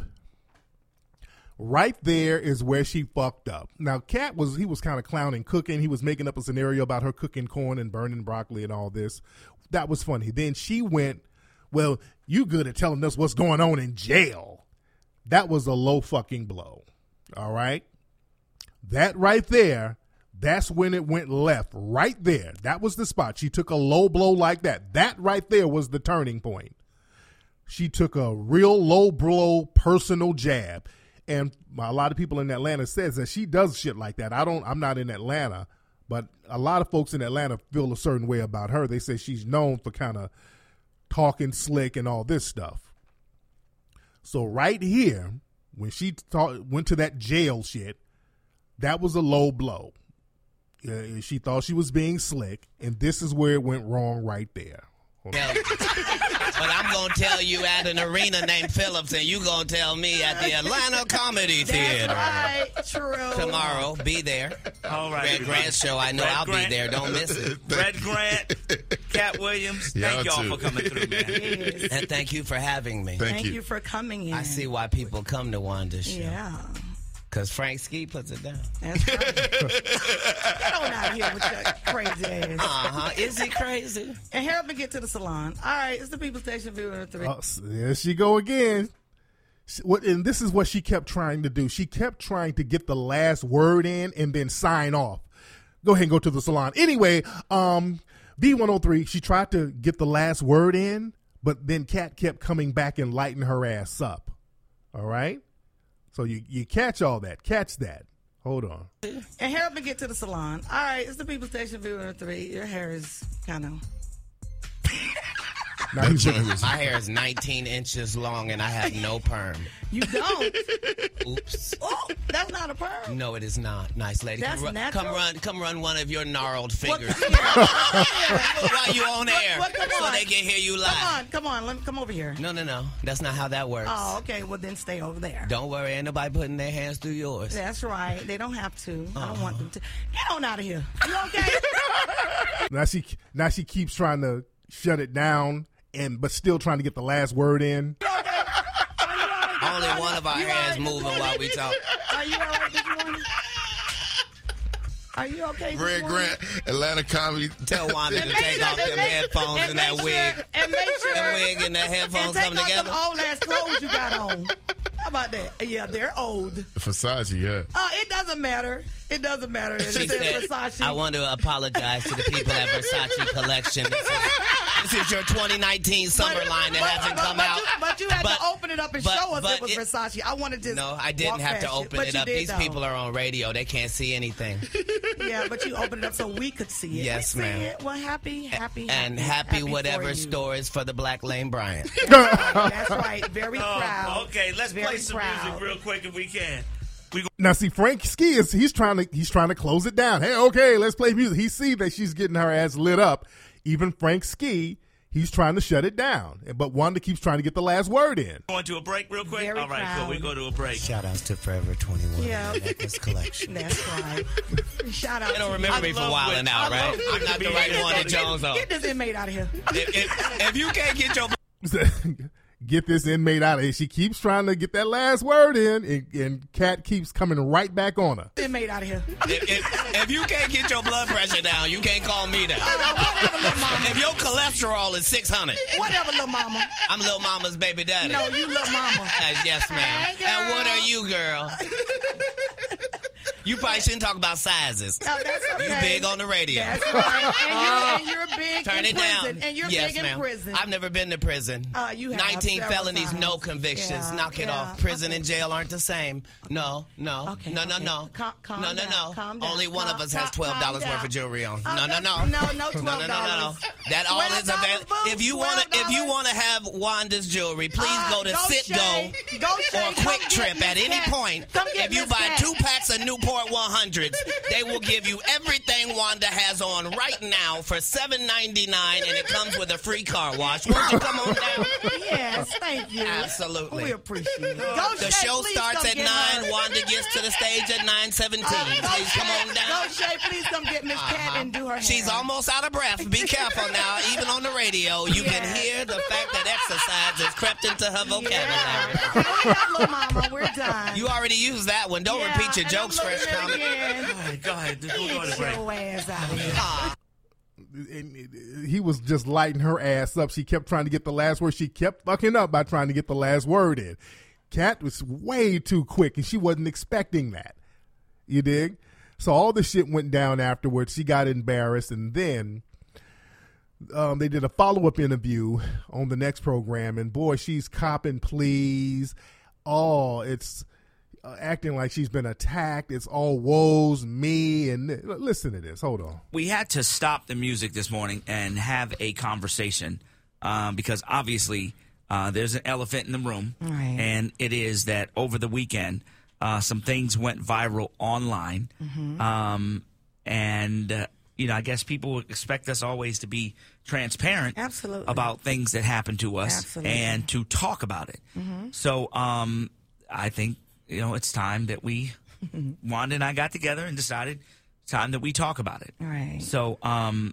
[SPEAKER 1] Right there is where she fucked up. Now, Cat was, he was kind of clowning cooking. He was making up a scenario about her cooking corn and burning broccoli and all this. That was funny. Then she went, well, you good at telling us what's going on in jail. That was a low fucking blow. All right? That right there, that's when it went left. Right there. That was the spot. She took a low blow like that. That right there was the turning point. She took a real low blow personal jab. And a lot of people in Atlanta says that she does shit like that. I don't, I'm not in Atlanta, But a lot of folks in Atlanta feel a certain way about her. They say she's known for kind of talking slick and all this stuff. So right here, when she talk, went to that jail shit, that was a low blow. Uh, she thought she was being slick, and this is where it went wrong right there.
[SPEAKER 10] But I'm going to tell you at an arena named Phillips, and you going to tell me at the Atlanta Comedy Theater.
[SPEAKER 11] That's right, true.
[SPEAKER 10] Tomorrow, be there.
[SPEAKER 12] All right.
[SPEAKER 10] Red Grant show, I know
[SPEAKER 12] Red
[SPEAKER 10] I'll
[SPEAKER 12] Grant.
[SPEAKER 10] be there. Don't miss it.
[SPEAKER 12] Red Grant, Cat Williams, thank y'all for coming through, man.
[SPEAKER 11] Yes.
[SPEAKER 10] And thank you for having me.
[SPEAKER 11] Thank, Thank you. you for coming in.
[SPEAKER 10] I see why people come to Wanda's show.
[SPEAKER 11] Yeah.
[SPEAKER 10] Because Frank Ski puts it down.
[SPEAKER 11] That's right. Get on out of here with your crazy ass.
[SPEAKER 10] Uh-huh. Is he crazy?
[SPEAKER 11] And help me get to the salon. All right, it's the People Station Viewer three.
[SPEAKER 1] Oh, there she go again. She, what, and this is what she kept trying to do. She kept trying to get the last word in and then sign off. Go ahead and go to the salon. Anyway, um, B one oh three, she tried to get the last word in, but then Kat kept coming back and lighting her ass up. All right? So you, you catch all that. Catch that. Hold on.
[SPEAKER 11] And help me get to the salon. All right, it's the People Station Viewer three. Your hair is kind of...
[SPEAKER 1] Now he's
[SPEAKER 10] My hair is nineteen inches long, and I have no perm.
[SPEAKER 11] You don't?
[SPEAKER 10] Oops.
[SPEAKER 11] Oh, that's not a perm.
[SPEAKER 10] No, it is not. Nice lady.
[SPEAKER 11] That's
[SPEAKER 10] come, run,
[SPEAKER 11] natural.
[SPEAKER 10] come run, come run one of your gnarled fingers
[SPEAKER 11] What-
[SPEAKER 10] while you on air,
[SPEAKER 11] What- what- come
[SPEAKER 10] so
[SPEAKER 11] on.
[SPEAKER 10] they can hear you live.
[SPEAKER 11] Come on, come on. Let me come over here.
[SPEAKER 10] No, no, no. That's not how that works.
[SPEAKER 11] Oh, okay. Well, then stay over there.
[SPEAKER 10] Don't worry, ain't nobody putting their hands through yours.
[SPEAKER 11] That's right. They don't have to. I don't want them to. Get on out of here. You okay?
[SPEAKER 1] now she now she keeps trying to shut it down, and but still trying to get the last word in.
[SPEAKER 10] Only one of our
[SPEAKER 11] You
[SPEAKER 10] hairs
[SPEAKER 11] all right this
[SPEAKER 10] moving while we talk.
[SPEAKER 11] Are you all right this morning? Are you okay this
[SPEAKER 13] Red
[SPEAKER 11] morning?
[SPEAKER 13] Grant, Atlanta Comedy.
[SPEAKER 10] Tell Wanda to
[SPEAKER 11] And make
[SPEAKER 10] take
[SPEAKER 11] sure-
[SPEAKER 10] off them
[SPEAKER 11] and make-
[SPEAKER 10] headphones and,
[SPEAKER 11] and
[SPEAKER 10] that
[SPEAKER 11] make
[SPEAKER 10] wig.
[SPEAKER 11] sure- and make sure-
[SPEAKER 10] That wig and that
[SPEAKER 11] And
[SPEAKER 10] headphones
[SPEAKER 11] take
[SPEAKER 10] come
[SPEAKER 11] off
[SPEAKER 10] together.
[SPEAKER 11] them old ass clothes you got on. How about that? Yeah, they're old.
[SPEAKER 13] Versace, yeah.
[SPEAKER 11] Oh, it doesn't matter. It doesn't matter. It
[SPEAKER 10] She
[SPEAKER 11] says
[SPEAKER 10] said,
[SPEAKER 11] Versace.
[SPEAKER 10] I want to apologize to the people at Versace Collection. This is, this is your twenty nineteen summer line that hasn't
[SPEAKER 11] but,
[SPEAKER 10] come
[SPEAKER 11] but
[SPEAKER 10] out.
[SPEAKER 11] You, but you had
[SPEAKER 10] But-
[SPEAKER 11] to open it up and
[SPEAKER 10] but-
[SPEAKER 11] show us
[SPEAKER 10] but
[SPEAKER 11] it was
[SPEAKER 10] it-
[SPEAKER 11] Versace. I wanted to.
[SPEAKER 10] No, I didn't
[SPEAKER 11] walk
[SPEAKER 10] have to
[SPEAKER 11] past you,
[SPEAKER 10] open
[SPEAKER 11] but
[SPEAKER 10] it
[SPEAKER 11] you
[SPEAKER 10] up.
[SPEAKER 11] did,
[SPEAKER 10] These
[SPEAKER 11] though.
[SPEAKER 10] people are on radio. They can't see anything.
[SPEAKER 11] Yeah, but you opened it up so we could see it.
[SPEAKER 10] Yes,
[SPEAKER 11] we see
[SPEAKER 10] ma'am.
[SPEAKER 11] it. Well, happy, happy,
[SPEAKER 10] And
[SPEAKER 11] happy,
[SPEAKER 10] happy whatever
[SPEAKER 11] for you.
[SPEAKER 10] stores for the Black Lane Bryant.
[SPEAKER 11] That's right. Very
[SPEAKER 12] Oh,
[SPEAKER 11] proud.
[SPEAKER 12] okay, let's
[SPEAKER 11] Very
[SPEAKER 12] play some
[SPEAKER 11] proud.
[SPEAKER 12] music real quick if we can.
[SPEAKER 1] Now see, Frank Ski is he's trying to he's trying to close it down. Hey, okay, let's play music. He see that she's getting her ass lit up. Even Frank Ski, he's trying to shut it down. But Wanda keeps trying to get the last word in.
[SPEAKER 12] Going to a break real quick?
[SPEAKER 11] Very
[SPEAKER 12] All right, cool.
[SPEAKER 11] proud.
[SPEAKER 12] We go to a break.
[SPEAKER 10] Shout outs to Forever twenty-one.
[SPEAKER 11] Yeah.
[SPEAKER 10] Necklace Collection.
[SPEAKER 11] That's right. Shout out.
[SPEAKER 10] They don't
[SPEAKER 11] to
[SPEAKER 10] remember
[SPEAKER 11] you.
[SPEAKER 10] me for
[SPEAKER 12] love
[SPEAKER 10] wilding
[SPEAKER 12] when-
[SPEAKER 10] out,
[SPEAKER 12] I
[SPEAKER 10] right?
[SPEAKER 12] love
[SPEAKER 10] I'm not the
[SPEAKER 12] when
[SPEAKER 10] right
[SPEAKER 12] you
[SPEAKER 10] one
[SPEAKER 12] get
[SPEAKER 10] to
[SPEAKER 12] this-
[SPEAKER 10] Jones on.
[SPEAKER 11] Get this inmate out of here.
[SPEAKER 10] If, if, if you can't get your
[SPEAKER 1] Get this inmate out of here. She keeps trying to get that last word in, and, and Kat keeps coming right back on her.
[SPEAKER 11] Inmate out of here.
[SPEAKER 10] if, if, if you can't get your blood pressure down, you can't call me down.
[SPEAKER 11] Whatever, little mama.
[SPEAKER 10] If your cholesterol is six hundred,
[SPEAKER 11] Whatever, little mama.
[SPEAKER 10] I'm Lil Mama's baby daddy.
[SPEAKER 11] No, you little mama.
[SPEAKER 10] Uh, yes, ma'am.
[SPEAKER 11] Hey, girl.
[SPEAKER 10] And what are you, girl? You probably shouldn't talk about sizes.
[SPEAKER 11] No, that's okay.
[SPEAKER 10] You big on the radio.
[SPEAKER 11] That's right. And, you, and you're big
[SPEAKER 10] Turn
[SPEAKER 11] in
[SPEAKER 10] it
[SPEAKER 11] prison.
[SPEAKER 10] down.
[SPEAKER 11] And you're
[SPEAKER 10] yes,
[SPEAKER 11] big
[SPEAKER 10] ma'am.
[SPEAKER 11] in prison.
[SPEAKER 10] I've never been to prison.
[SPEAKER 11] Uh, you have
[SPEAKER 10] nineteen
[SPEAKER 11] several
[SPEAKER 10] felonies,
[SPEAKER 11] times.
[SPEAKER 10] no convictions.
[SPEAKER 11] Yeah,
[SPEAKER 10] Knock it
[SPEAKER 11] yeah.
[SPEAKER 10] off. Prison and jail aren't the same. No, no,
[SPEAKER 11] Okay,
[SPEAKER 10] no, no,
[SPEAKER 11] okay.
[SPEAKER 10] no.
[SPEAKER 11] Calm- calm
[SPEAKER 10] no, no,
[SPEAKER 11] down,
[SPEAKER 10] no.
[SPEAKER 11] calm down,
[SPEAKER 10] Only one
[SPEAKER 11] calm-
[SPEAKER 10] of us has
[SPEAKER 11] calm-
[SPEAKER 10] twelve dollars
[SPEAKER 11] calm
[SPEAKER 10] worth
[SPEAKER 11] down.
[SPEAKER 10] of jewelry on.
[SPEAKER 11] Uh,
[SPEAKER 10] No, no, no.
[SPEAKER 11] no, no,
[SPEAKER 10] no,
[SPEAKER 11] twelve
[SPEAKER 10] no, no, no.
[SPEAKER 11] dollars.
[SPEAKER 10] That all is
[SPEAKER 11] twelve dollars,
[SPEAKER 10] available.
[SPEAKER 11] boo,
[SPEAKER 10] If you want to, if you
[SPEAKER 11] twelve
[SPEAKER 10] want to have Wanda's jewelry, please
[SPEAKER 11] Uh,
[SPEAKER 10] go to
[SPEAKER 11] go
[SPEAKER 10] Citgo
[SPEAKER 11] Shay. Go Shay.
[SPEAKER 10] or
[SPEAKER 11] Come
[SPEAKER 10] Quick
[SPEAKER 11] get
[SPEAKER 10] Trip
[SPEAKER 11] Miss
[SPEAKER 10] at any
[SPEAKER 11] Cat.
[SPEAKER 10] point.
[SPEAKER 11] Come get
[SPEAKER 10] If you
[SPEAKER 11] Miss
[SPEAKER 10] buy
[SPEAKER 11] Cat.
[SPEAKER 10] two packs of Newport one hundreds, they will give you everything Wanda has on right now for seven ninety-nine, and it comes with a free car wash. Won't you come on down?
[SPEAKER 11] Yes, thank you.
[SPEAKER 10] Absolutely.
[SPEAKER 11] We appreciate it. Go
[SPEAKER 10] The
[SPEAKER 11] Shay,
[SPEAKER 10] show
[SPEAKER 11] please
[SPEAKER 10] starts
[SPEAKER 11] come
[SPEAKER 10] at
[SPEAKER 11] get
[SPEAKER 10] nine.
[SPEAKER 11] her.
[SPEAKER 10] Wanda gets to the stage at nine seventeen.
[SPEAKER 11] Uh, go
[SPEAKER 10] Please come
[SPEAKER 11] Shay.
[SPEAKER 10] on down.
[SPEAKER 11] Go Shay, please come get Miss Cat
[SPEAKER 10] Uh-huh.
[SPEAKER 11] and do her hair.
[SPEAKER 10] She's almost out of breath. Be careful now. Even on the radio, you can
[SPEAKER 11] Yeah.
[SPEAKER 10] hear the fact that exercise has crept into her vocabulary.
[SPEAKER 11] Yeah. We're done, little mama. We're done.
[SPEAKER 10] You already used that one. Don't
[SPEAKER 11] Yeah,
[SPEAKER 10] repeat your
[SPEAKER 11] and
[SPEAKER 10] jokes,
[SPEAKER 11] I'm
[SPEAKER 10] Fresh
[SPEAKER 11] looking
[SPEAKER 10] Comic.
[SPEAKER 11] again.
[SPEAKER 12] All right, go ahead. We'll go to
[SPEAKER 11] Get
[SPEAKER 12] break.
[SPEAKER 11] your ass out of here.
[SPEAKER 1] And he was just lighting her ass up. She kept trying to get the last word. She kept fucking up by trying to get the last word in. Kat was way too quick, and she wasn't expecting that. You dig? So all the shit went down afterwards. She got embarrassed, and then um, they did a follow-up interview on the next program, and boy, she's copping pleas. Oh, it's uh, acting like she's been attacked. It's all woes, me, and listen to this. Hold on.
[SPEAKER 14] We had to stop the music this morning and have a conversation um, because obviously uh, there's an elephant in the room,
[SPEAKER 11] right.
[SPEAKER 14] and it is that over the weekend uh, some things went viral online,
[SPEAKER 11] Mm-hmm.
[SPEAKER 14] um, and uh, you know I guess people expect us always to be transparent
[SPEAKER 11] Absolutely.
[SPEAKER 14] about things that happen to us
[SPEAKER 11] Absolutely.
[SPEAKER 14] and to talk about it.
[SPEAKER 11] Mm-hmm.
[SPEAKER 14] So um, I think you know it's time that we, Wanda and I got together and decided it's time that we talk about it.
[SPEAKER 11] Right.
[SPEAKER 14] So um,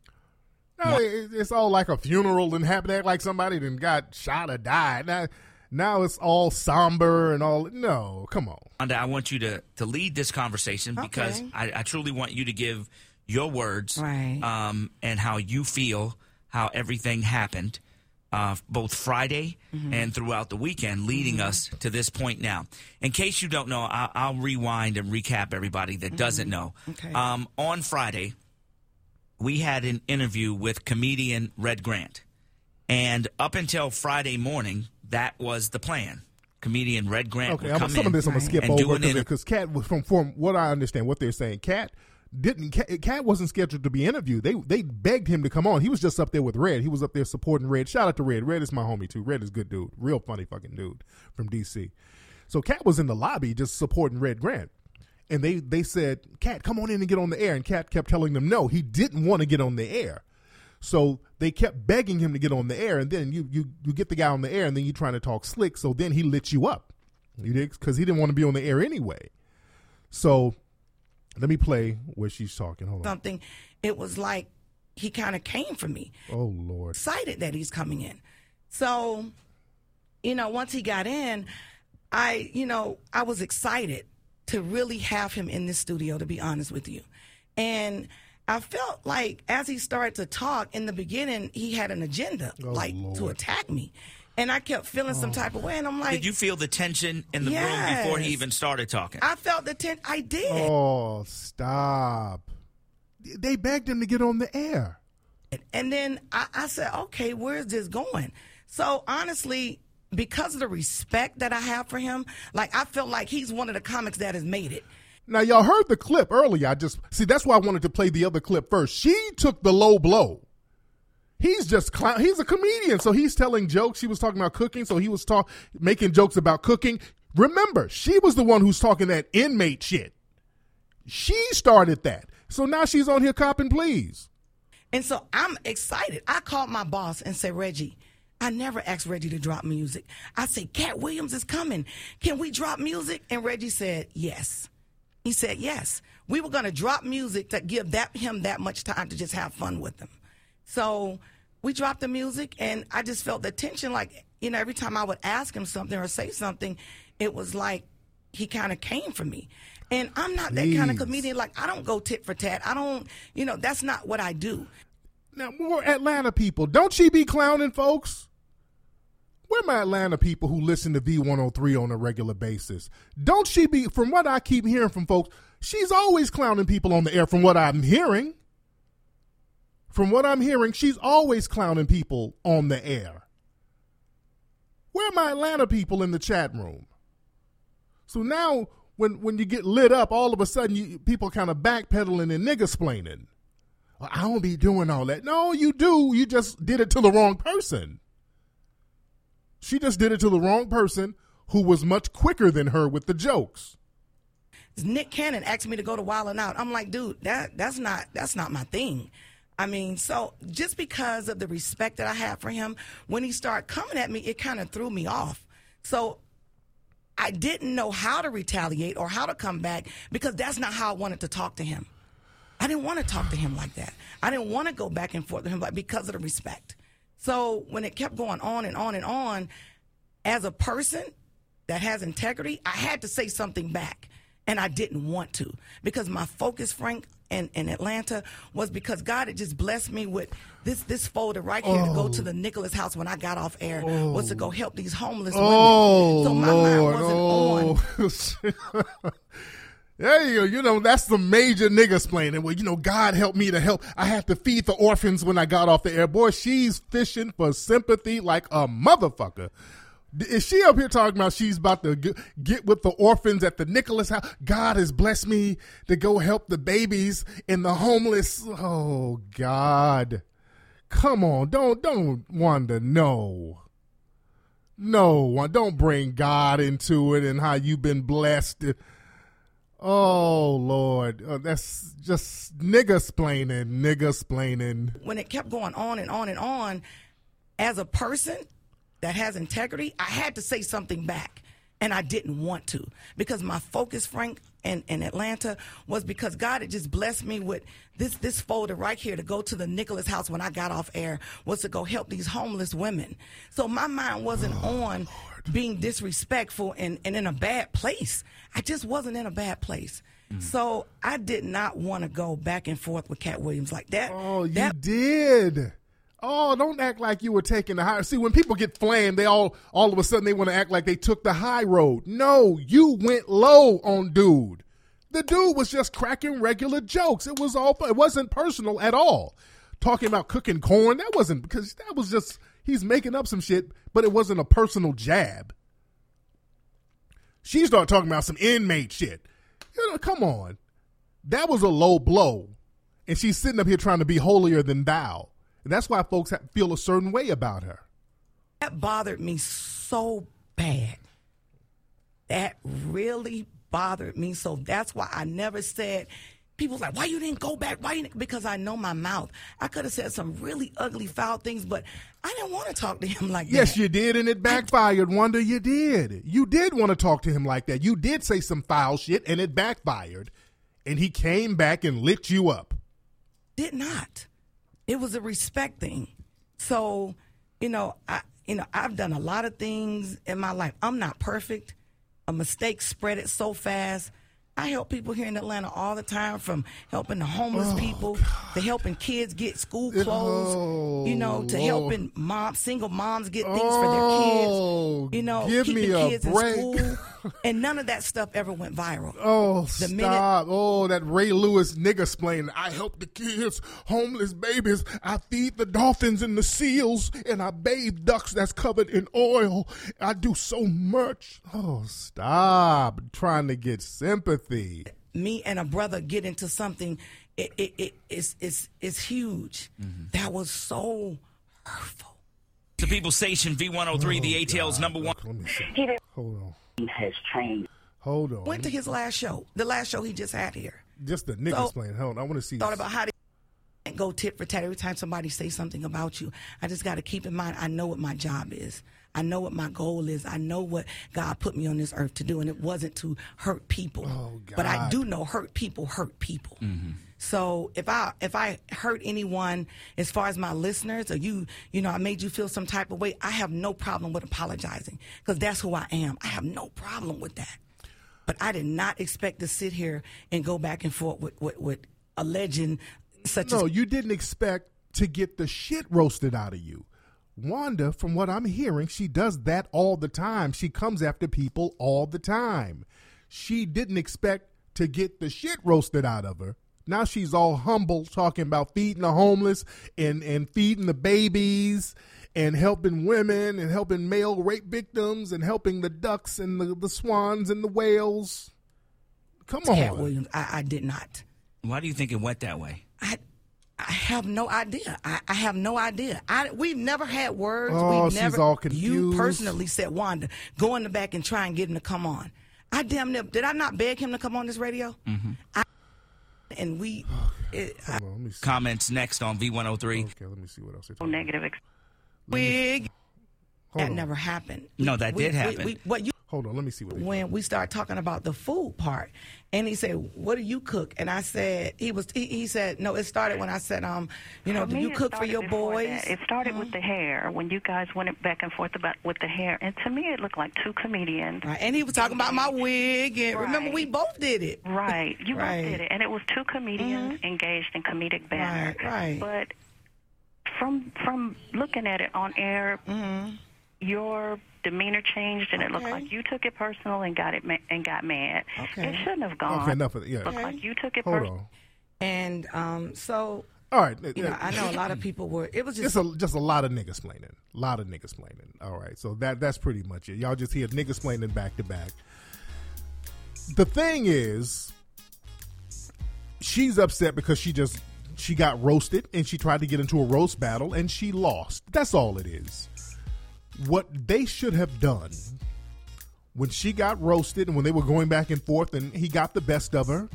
[SPEAKER 1] No, it, it's all like a funeral and happened like somebody then got shot or died. Now, now it's all somber and all. No, come on.
[SPEAKER 14] Wanda, I want you to, to lead this conversation because
[SPEAKER 11] Okay.
[SPEAKER 14] I, I truly want you to give your words
[SPEAKER 11] Right.
[SPEAKER 14] um, and how you feel, how everything happened, uh, both Friday
[SPEAKER 11] Mm-hmm.
[SPEAKER 14] and throughout the weekend, leading us to this point now. In case you don't know, I'll, I'll rewind and recap everybody that doesn't know.
[SPEAKER 11] Okay.
[SPEAKER 14] Um, on Friday, we had an interview with comedian Red Grant. And up until Friday morning, that was the plan. Comedian Red Grant
[SPEAKER 1] Okay,
[SPEAKER 14] would
[SPEAKER 1] I'm,
[SPEAKER 14] come
[SPEAKER 1] some
[SPEAKER 14] in
[SPEAKER 1] of this I'm gonna skip
[SPEAKER 14] and do
[SPEAKER 1] over
[SPEAKER 14] an inter-
[SPEAKER 1] because Cat was from from what I understand what they're saying. Cat didn't Cat, Cat wasn't scheduled to be interviewed. They they begged him to come on. He was just up there with Red. He was up there supporting Red. Shout out to Red. Red is my homie too. Red is a good dude, real funny fucking dude from D C. So Cat was in the lobby just supporting Red Grant. And they, they said, Cat, come on in and get on the air. And Cat kept telling them no, he didn't want to get on the air. So they kept begging him to get on the air. And then you you, you get the guy on the air and then you're trying to talk slick. So then he lit you up. You did, because he didn't want to be on the air anyway. So let me play where she's talking. Hold on.
[SPEAKER 11] Something. It was like he kind of came for me.
[SPEAKER 1] Oh, Lord.
[SPEAKER 11] Excited that he's coming in. So, you know, once he got in, I, you know, I was excited to really have him in this studio, to be honest with you. And I felt like as he started to talk in the beginning, he had an agenda,
[SPEAKER 14] Oh,
[SPEAKER 11] like
[SPEAKER 14] Lord.
[SPEAKER 11] to attack me. And I kept feeling some type of way. And I'm like,
[SPEAKER 14] Did you feel the tension in the room before he
[SPEAKER 11] Yes.
[SPEAKER 14] even started talking?
[SPEAKER 11] I felt the tension. I did.
[SPEAKER 1] Oh, stop. They begged him to get on the air.
[SPEAKER 11] And then I, I said, okay, where's this going? So honestly, because of the respect that I have for him, like I felt like he's one of the comics that has made it.
[SPEAKER 1] Now, y'all heard the clip earlier. I just, see, that's why I wanted to play the other clip first. She took the low blow. He's just, clown. He's a comedian, so he's telling jokes. She was talking about cooking, so he was talk making jokes about cooking. Remember, she was the one who's talking that inmate shit. She started that. So now she's on here copping pleas.
[SPEAKER 11] And so I'm excited. I called my boss and said, Reggie, I never asked Reggie to drop music. I said, Cat Williams is coming. Can we drop music? And Reggie said, yes. He said, yes. We were going to drop music to give that him that much time to just have fun with him. So we dropped the music, and I just felt the tension. Like, you know, every time I would ask him something or say something, it was like he kind of came for me. And I'm not that kind of
[SPEAKER 1] Jeez.
[SPEAKER 11] comedian. Like, I don't go tit for tat. I don't, you know, that's not what I do.
[SPEAKER 1] Now, more Atlanta people, don't she be clowning folks? Where my Atlanta people who listen to V one oh three on a regular basis? Don't she be, from what I keep hearing from folks, she's always clowning people on the air from what I'm hearing. From what I'm hearing, she's always clowning people on the air. Where are my Atlanta people in the chat room? So now, when when you get lit up, all of a sudden, you, people kind of backpedaling and nigga-splaining. I don't be doing all that. No, you do. You just did it to the wrong person. She just did it to the wrong person who was much quicker than her with the jokes.
[SPEAKER 11] Nick Cannon asked me to go to Wild 'N Out. I'm like, dude, that that's not that's not my thing. I mean, so just because of the respect that I have for him, when he started coming at me, it kind of threw me off. So I didn't know how to retaliate or how to come back because that's not how I wanted to talk to him. I didn't want to talk to him like that. I didn't want to go back and forth with him like because of the respect. So when it kept going on and on and on, as a person that has integrity, I had to say something back. And I didn't want to because my focus, Frank, in, in Atlanta was because God had just blessed me with this this folder right here oh. to go to the Nicholas house when I got off air oh. was to go help these homeless
[SPEAKER 1] oh,
[SPEAKER 11] women. So my
[SPEAKER 1] Lord.
[SPEAKER 11] mind wasn't
[SPEAKER 1] oh. on. There you go. You know, that's the major nigga splaining. Well, you know, God helped me to help. I had to feed the orphans when I got off the air. Boy, she's fishing for sympathy like a motherfucker. Is she up here talking about she's about to g- get with the orphans at the Nicholas house? God has blessed me to go help the babies and the homeless. Oh, God. Come on. Don't, don't, Wanda, no. No, don't bring God into it and how you've been blessed. Oh, Lord. Oh, that's just nigga-splaining, nigga-splaining.
[SPEAKER 11] When it kept going on and on and on, as a person that has integrity, I had to say something back, and I didn't want to, because my focus, Frank, in, in Atlanta was because God had just blessed me with this this folder right here to go to the Nicholas house when I got off air, was to go help these homeless women. So my mind wasn't oh, on Lord. being disrespectful and, and in a bad place. I just wasn't in a bad place. Mm. So I did not want to go back and forth with Cat Williams like that.
[SPEAKER 1] Oh, you
[SPEAKER 11] that,
[SPEAKER 1] did. Oh, don't act like you were taking the high. See, when people get flamed, they all all of a sudden they want to act like they took the high road. No, you went low on dude. The dude was just cracking regular jokes. It was all. It wasn't personal at all. Talking about cooking corn, that wasn't, because that was just, he's making up some shit, but it wasn't a personal jab. She started talking about some inmate shit. You know, come on. That was a low blow. And she's sitting up here trying to be holier than thou. And that's why folks have, feel a certain way about her.
[SPEAKER 11] That bothered me so bad. That really bothered me. So that's why I never said, people's like, why you didn't go back? Why you didn't? Because I know my mouth. I could have said some really ugly, foul things, but I didn't want to talk to him like
[SPEAKER 1] yes,
[SPEAKER 11] that.
[SPEAKER 1] Yes, you did, and it backfired, Wanda. You did. You did want to talk to him like that. You did say some foul shit, and it backfired. And he came back and lit you up.
[SPEAKER 11] Did not. It was a respect thing. So, you know, I, you know, I've done a lot of things in my life. I'm not perfect. A mistake spread it so fast. I help people here in Atlanta all the time, from helping the homeless oh, people God. to helping kids get school clothes,
[SPEAKER 1] oh,
[SPEAKER 11] you know, to
[SPEAKER 1] Lord.
[SPEAKER 11] helping moms, single moms get things
[SPEAKER 1] oh,
[SPEAKER 11] for their kids, you know,
[SPEAKER 1] give
[SPEAKER 11] keeping
[SPEAKER 1] me a
[SPEAKER 11] kids
[SPEAKER 1] break.
[SPEAKER 11] in school. And none of that stuff ever went viral.
[SPEAKER 1] Oh,
[SPEAKER 11] the
[SPEAKER 1] stop.
[SPEAKER 11] Minute,
[SPEAKER 1] oh, that Ray Lewis nigga explained, I help the kids, homeless babies. I feed the dolphins and the seals, and I bathe ducks that's covered in oil. I do so much. Oh, stop trying to get sympathy.
[SPEAKER 11] Me and a brother get into something, it, it, it, it's, it's, it's huge. Mm-hmm. That was so hurtful.
[SPEAKER 14] The People's Station, V one oh three, oh, the A T L's God. number one.
[SPEAKER 1] Let me see. Hold on.
[SPEAKER 15] Has changed.
[SPEAKER 1] Hold on.
[SPEAKER 11] Went to his last show, the last show he just had here.
[SPEAKER 1] Just the niggas so, playing. Hold on, I want to see.
[SPEAKER 11] Thought
[SPEAKER 1] this.
[SPEAKER 11] about how to go tit for tat every time somebody say something about you. I just got to keep in mind, I know what my job is. I know what my goal is. I know what God put me on this earth to do, and it wasn't to hurt people.
[SPEAKER 1] Oh, God.
[SPEAKER 11] But I do know hurt people hurt people. Mm-hmm. So if I if I hurt anyone, as far as my listeners, or you, you know, I made you feel some type of way, I have no problem with apologizing, because that's who I am. I have no problem with that. But I did not expect to sit here and go back and forth with, with, with a legend such
[SPEAKER 1] no,
[SPEAKER 11] as...
[SPEAKER 1] No, you didn't expect to get the shit roasted out of you. Wanda, from what I'm hearing, she does that all the time. She comes after people all the time. She didn't expect to get the shit roasted out of her. Now she's all humble, talking about feeding the homeless and, and feeding the babies and helping women and helping male rape victims and helping the ducks and the, the swans and the whales. Come on.
[SPEAKER 11] Cat Williams, I, I did not.
[SPEAKER 14] Why do you think it went that way?
[SPEAKER 11] I I have no idea. I, I have no idea. I, we've never had words.
[SPEAKER 1] Oh,
[SPEAKER 11] we've
[SPEAKER 1] she's
[SPEAKER 11] never,
[SPEAKER 1] all confused.
[SPEAKER 11] You personally said, Wanda, go in the back and try and get him to come on. I damn near, did I not beg him to come on this radio?
[SPEAKER 14] Mm-hmm.
[SPEAKER 11] I, and we... It,
[SPEAKER 1] Hold on, let me see.
[SPEAKER 14] Comments next on V one oh three.
[SPEAKER 1] Okay, let me see what else.
[SPEAKER 15] Oh, negative. Ex-
[SPEAKER 11] Wig. That
[SPEAKER 1] on.
[SPEAKER 11] never happened.
[SPEAKER 14] No, that
[SPEAKER 11] we,
[SPEAKER 14] did
[SPEAKER 11] we,
[SPEAKER 14] happen.
[SPEAKER 11] We, we, what you,
[SPEAKER 1] Hold on, let me see what.
[SPEAKER 11] When we started talking about the food part, and he said, "What do you cook?" And I said, "He was." He, he said, "No, it started when I said, um, you know,
[SPEAKER 15] for
[SPEAKER 11] do
[SPEAKER 15] me,
[SPEAKER 11] you cook for your boys?"
[SPEAKER 15] That. It started
[SPEAKER 11] mm-hmm.
[SPEAKER 15] with the hair when you guys went back and forth about with the hair, and to me, it looked like two comedians.
[SPEAKER 11] Right. And he was talking about my wig, and
[SPEAKER 15] right.
[SPEAKER 11] remember, we both did it.
[SPEAKER 15] Right, you
[SPEAKER 11] right.
[SPEAKER 15] both did it, and it was two comedians
[SPEAKER 11] mm-hmm.
[SPEAKER 15] engaged in comedic banter.
[SPEAKER 11] Right. Right.
[SPEAKER 15] But from from looking at it on air,
[SPEAKER 11] mm-hmm.
[SPEAKER 15] your demeanor changed, and
[SPEAKER 11] okay.
[SPEAKER 15] it looked like you took it personal and got it ma- and got mad.
[SPEAKER 11] Okay.
[SPEAKER 15] It shouldn't have gone.
[SPEAKER 1] Okay, enough of it. Yeah.
[SPEAKER 15] It looked
[SPEAKER 11] okay.
[SPEAKER 15] like you took it
[SPEAKER 1] Hold
[SPEAKER 15] personal.
[SPEAKER 1] on.
[SPEAKER 11] And um, so
[SPEAKER 1] All right.
[SPEAKER 11] You know, I know a lot of people were. It was just
[SPEAKER 1] it's a, just a lot of niggas splaining. A lot of niggas splaining. All right. So that that's pretty much it. Y'all just hear niggas splaining back to back. The thing is, she's upset because she just she got roasted and she tried to get into a roast battle and she lost. That's all it is. What they should have done when she got roasted and when they were going back and forth and he got the best of her,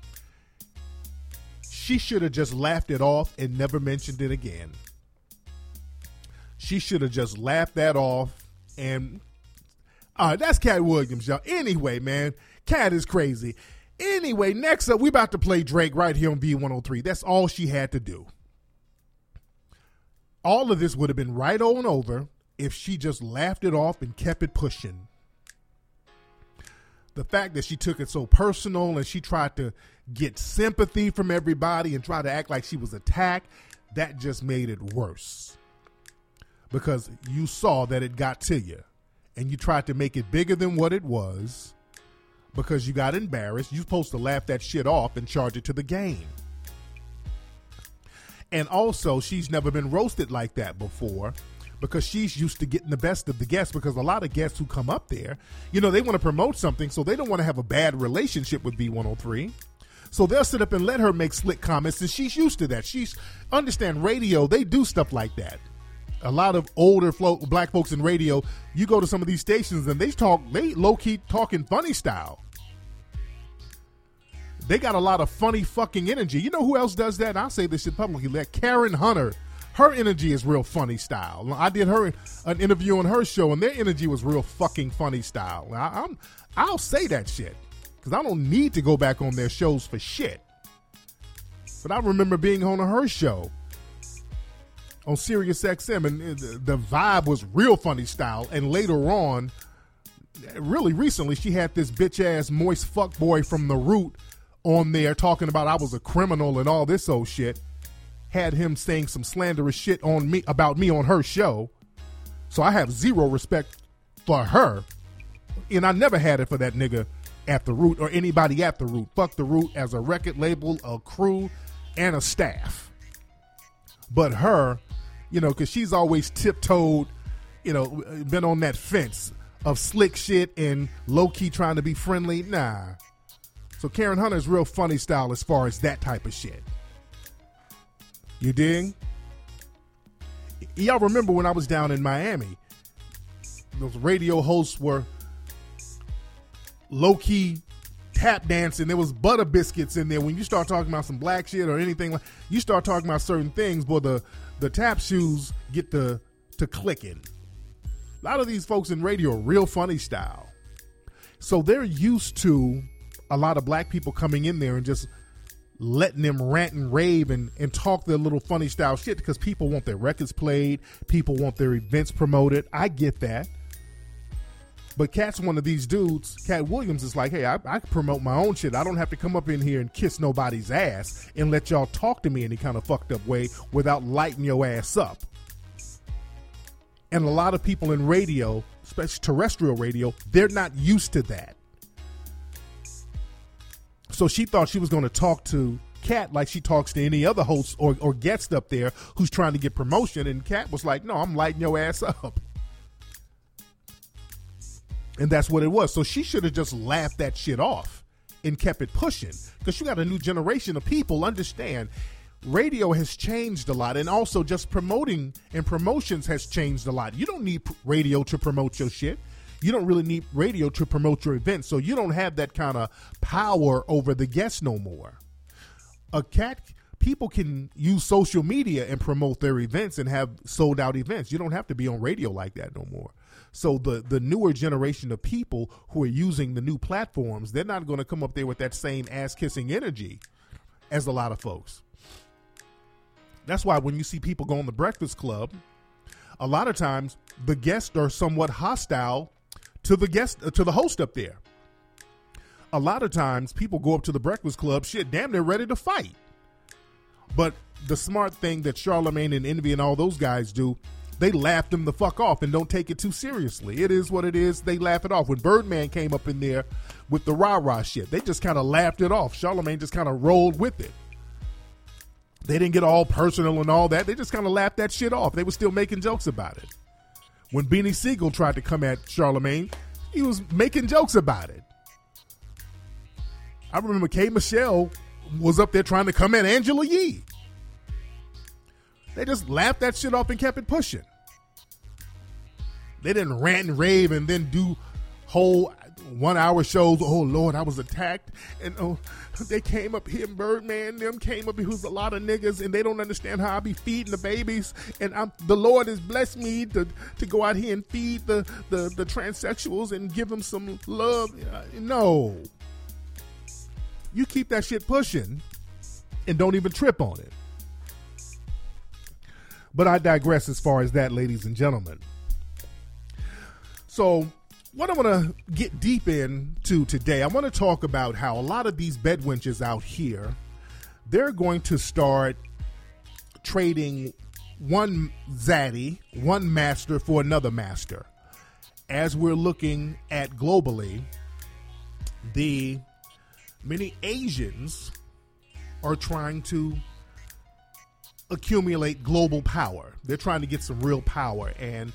[SPEAKER 1] she should have just laughed it off and never mentioned it again. She should have just laughed that off. And all right, that's Cat Williams, y'all. Anyway, man, Cat is crazy. Anyway, next up, we about to play Drake right here on B one oh three. That's all she had to do. All of this would have been right on over if she just laughed it off and kept it pushing. The fact that she took it so personal and she tried to get sympathy from everybody and try to act like she was attacked, that just made it worse. Because you saw that it got to you and you tried to make it bigger than what it was because you got embarrassed. You're supposed to laugh that shit off and charge it to the game. And also, she's never been roasted like that before, because she's used to getting the best of the guests, because a lot of guests who come up there, you know, they want to promote something, so they don't want to have a bad relationship with B one oh three. So they'll sit up and let her make slick comments, and she's used to that. She's, understand, radio, they do stuff like that. A lot of older flo- black folks in radio, you go to some of these stations and they talk, they low-key talking funny style. They got a lot of funny fucking energy. You know who else does that? And I'll say this shit publicly. That Karen Hunter. Her energy is real funny style. I did her an interview on her show, and their energy was real fucking funny style. I, I'm, I'll say that shit because I don't need to go back on their shows for shit. But I remember being on her show on Sirius X M, and the, the vibe was real funny style. And later on, really recently, she had this bitch ass moist fuckboy from The Root on there talking about I was a criminal and all this old shit. Had him saying some slanderous shit on me about me on her show. So I have zero respect for her. And I never had it for that nigga at The Root or anybody at The Root. Fuck The Root as a record label, a crew, and a staff. But her, you know, because she's always tiptoed, you know, been on that fence of slick shit and low-key trying to be friendly. Nah. So Karen Hunter's real funny style as far as that type of shit. You dig? Y'all remember when I was down in Miami, those radio hosts were low-key tap dancing. There was butter biscuits in there. When you start talking about some black shit or anything, like you start talking about certain things, boy, the, the tap shoes get to, to clicking. A lot of these folks in radio are real funny style. So they're used to a lot of black people coming in there and just letting them rant and rave and, and talk their little funny style shit because people want their records played. People want their events promoted. I get that. But Cat's one of these dudes. Cat Williams is like, hey, I, I can promote my own shit. I don't have to come up in here and kiss nobody's ass and let y'all talk to me any kind of fucked up way without lighting your ass up. And a lot of people in radio, especially terrestrial radio, they're not used to that. So she thought she was going to talk to Cat like she talks to any other host or, or guest up there who's trying to get promotion. And Cat was like, no, I'm lighting your ass up. And that's what it was. So she should have just laughed that shit off and kept it pushing. Because you got a new generation of people. Understand, radio has changed a lot. And also just promoting and promotions has changed a lot. You don't need radio to promote your shit. You don't really need radio to promote your event, so you don't have that kind of power over the guests no more. A cat, people can use social media and promote their events and have sold out events. You don't have to be on radio like that no more. So the, the newer generation of people who are using the new platforms, they're not going to come up there with that same ass-kissing energy as a lot of folks. That's why when you see people go on the Breakfast Club, a lot of times the guests are somewhat hostile to the guest, uh, to the host up there. A lot of times people go up to the Breakfast Club, shit, damn, they're ready to fight. But the smart thing that Charlamagne and Envy and all those guys do, they laugh them the fuck off and don't take it too seriously. It is what it is. They laugh it off. When Birdman came up in there with the rah-rah shit, they just kind of laughed it off. Charlamagne just kind of rolled with it. They didn't get all personal and all that. They just kind of laughed that shit off. They were still making jokes about it. When Beanie Siegel tried to come at Charlemagne, he was making jokes about it. I remember K. Michelle was up there trying to come at Angela Yee. They just laughed that shit off and kept it pushing. They didn't rant and rave and then do whole one-hour shows. Oh, Lord, I was attacked. And oh, they came up here, Birdman, them came up here, who's a lot of niggas, and they don't understand how I be feeding the babies. And I'm, the Lord has blessed me to, to go out here and feed the, the, the transsexuals and give them some love. No. You keep that shit pushing and don't even trip on it. But I digress as far as that, ladies and gentlemen. So what I want to get deep into today, I want to talk about how a lot of these bedwenches out here, they're going to start trading one zaddy, one master for another master. As we're looking at globally, the many Asians are trying to accumulate global power. They're trying to get some real power. And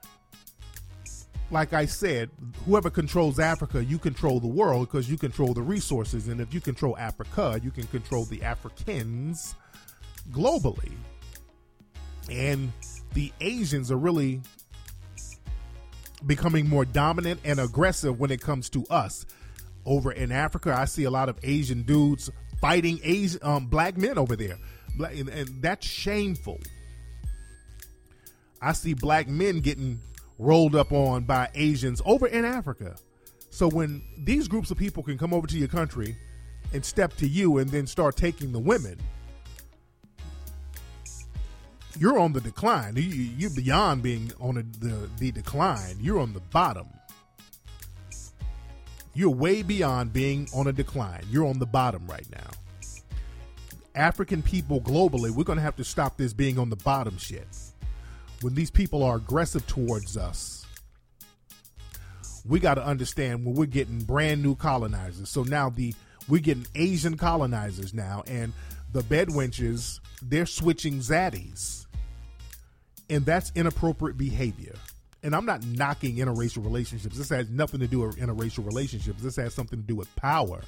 [SPEAKER 1] like I said, whoever controls Africa, you control the world because you control the resources. And if you control Africa, you can control the Africans globally. And the Asians are really becoming more dominant and aggressive when it comes to us. Over in Africa, I see a lot of Asian dudes fighting Asian, um, black men over there. Black, and, and that's shameful. I see black men getting rolled up on by Asians over in Africa. So when these groups of people can come over to your country and step to you and then start taking the women, you're on the decline. You, you're beyond being on a, the, the decline. You're on the bottom. You're way beyond being on a decline. You're on the bottom right now. African people globally, we're going to have to stop this being on the bottom shit. When these people are aggressive towards us, we got to understand when we're getting brand new colonizers. So now the we're getting Asian colonizers now, and the bedwenches, they're switching zaddies. And that's inappropriate behavior. And I'm not knocking interracial relationships. This has nothing to do with interracial relationships. This has something to do with power.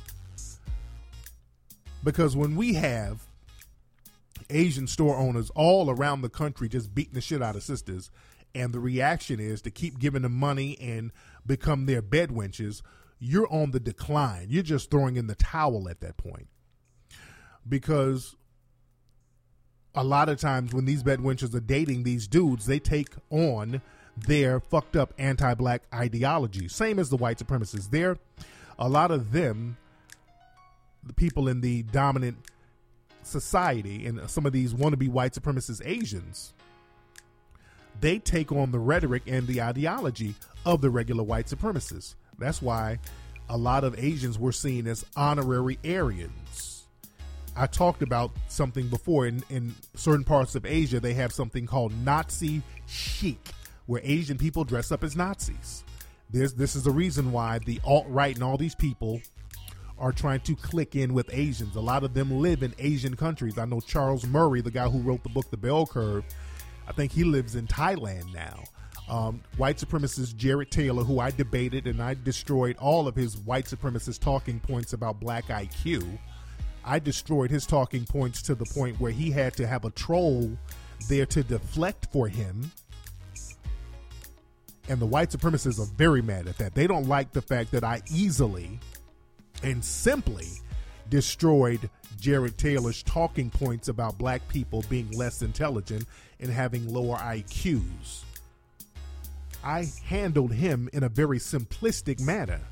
[SPEAKER 1] Because when we have Asian store owners all around the country just beating the shit out of sisters, and the reaction is to keep giving them money and become their bedwenches, you're on the decline. You're just throwing in the towel at that point. Because a lot of times when these bedwenches are dating these dudes, they take on their fucked up anti-black ideology. Same as the white supremacists. They're, a lot of them, the people in the dominant society and some of these wannabe white supremacist Asians, they take on the rhetoric and the ideology of the regular white supremacists. That's why a lot of Asians were seen as honorary Aryans. I talked about something before. In, in certain parts of Asia, they have something called Nazi chic, where Asian people dress up as Nazis. There's, this is the reason why the alt-right and all these people are trying to click in with Asians. A lot of them live in Asian countries. I know Charles Murray, the guy who wrote the book The Bell Curve, I think he lives in Thailand now. Um, white supremacist Jared Taylor, who I debated and I destroyed all of his white supremacist talking points about black I Q. I destroyed his talking points to the point where he had to have a troll there to deflect for him. And the white supremacists are very mad at that. They don't like the fact that I easily and simply destroyed Jared Taylor's talking points about black people being less intelligent and having lower I Qs. I handled him in a very simplistic manner.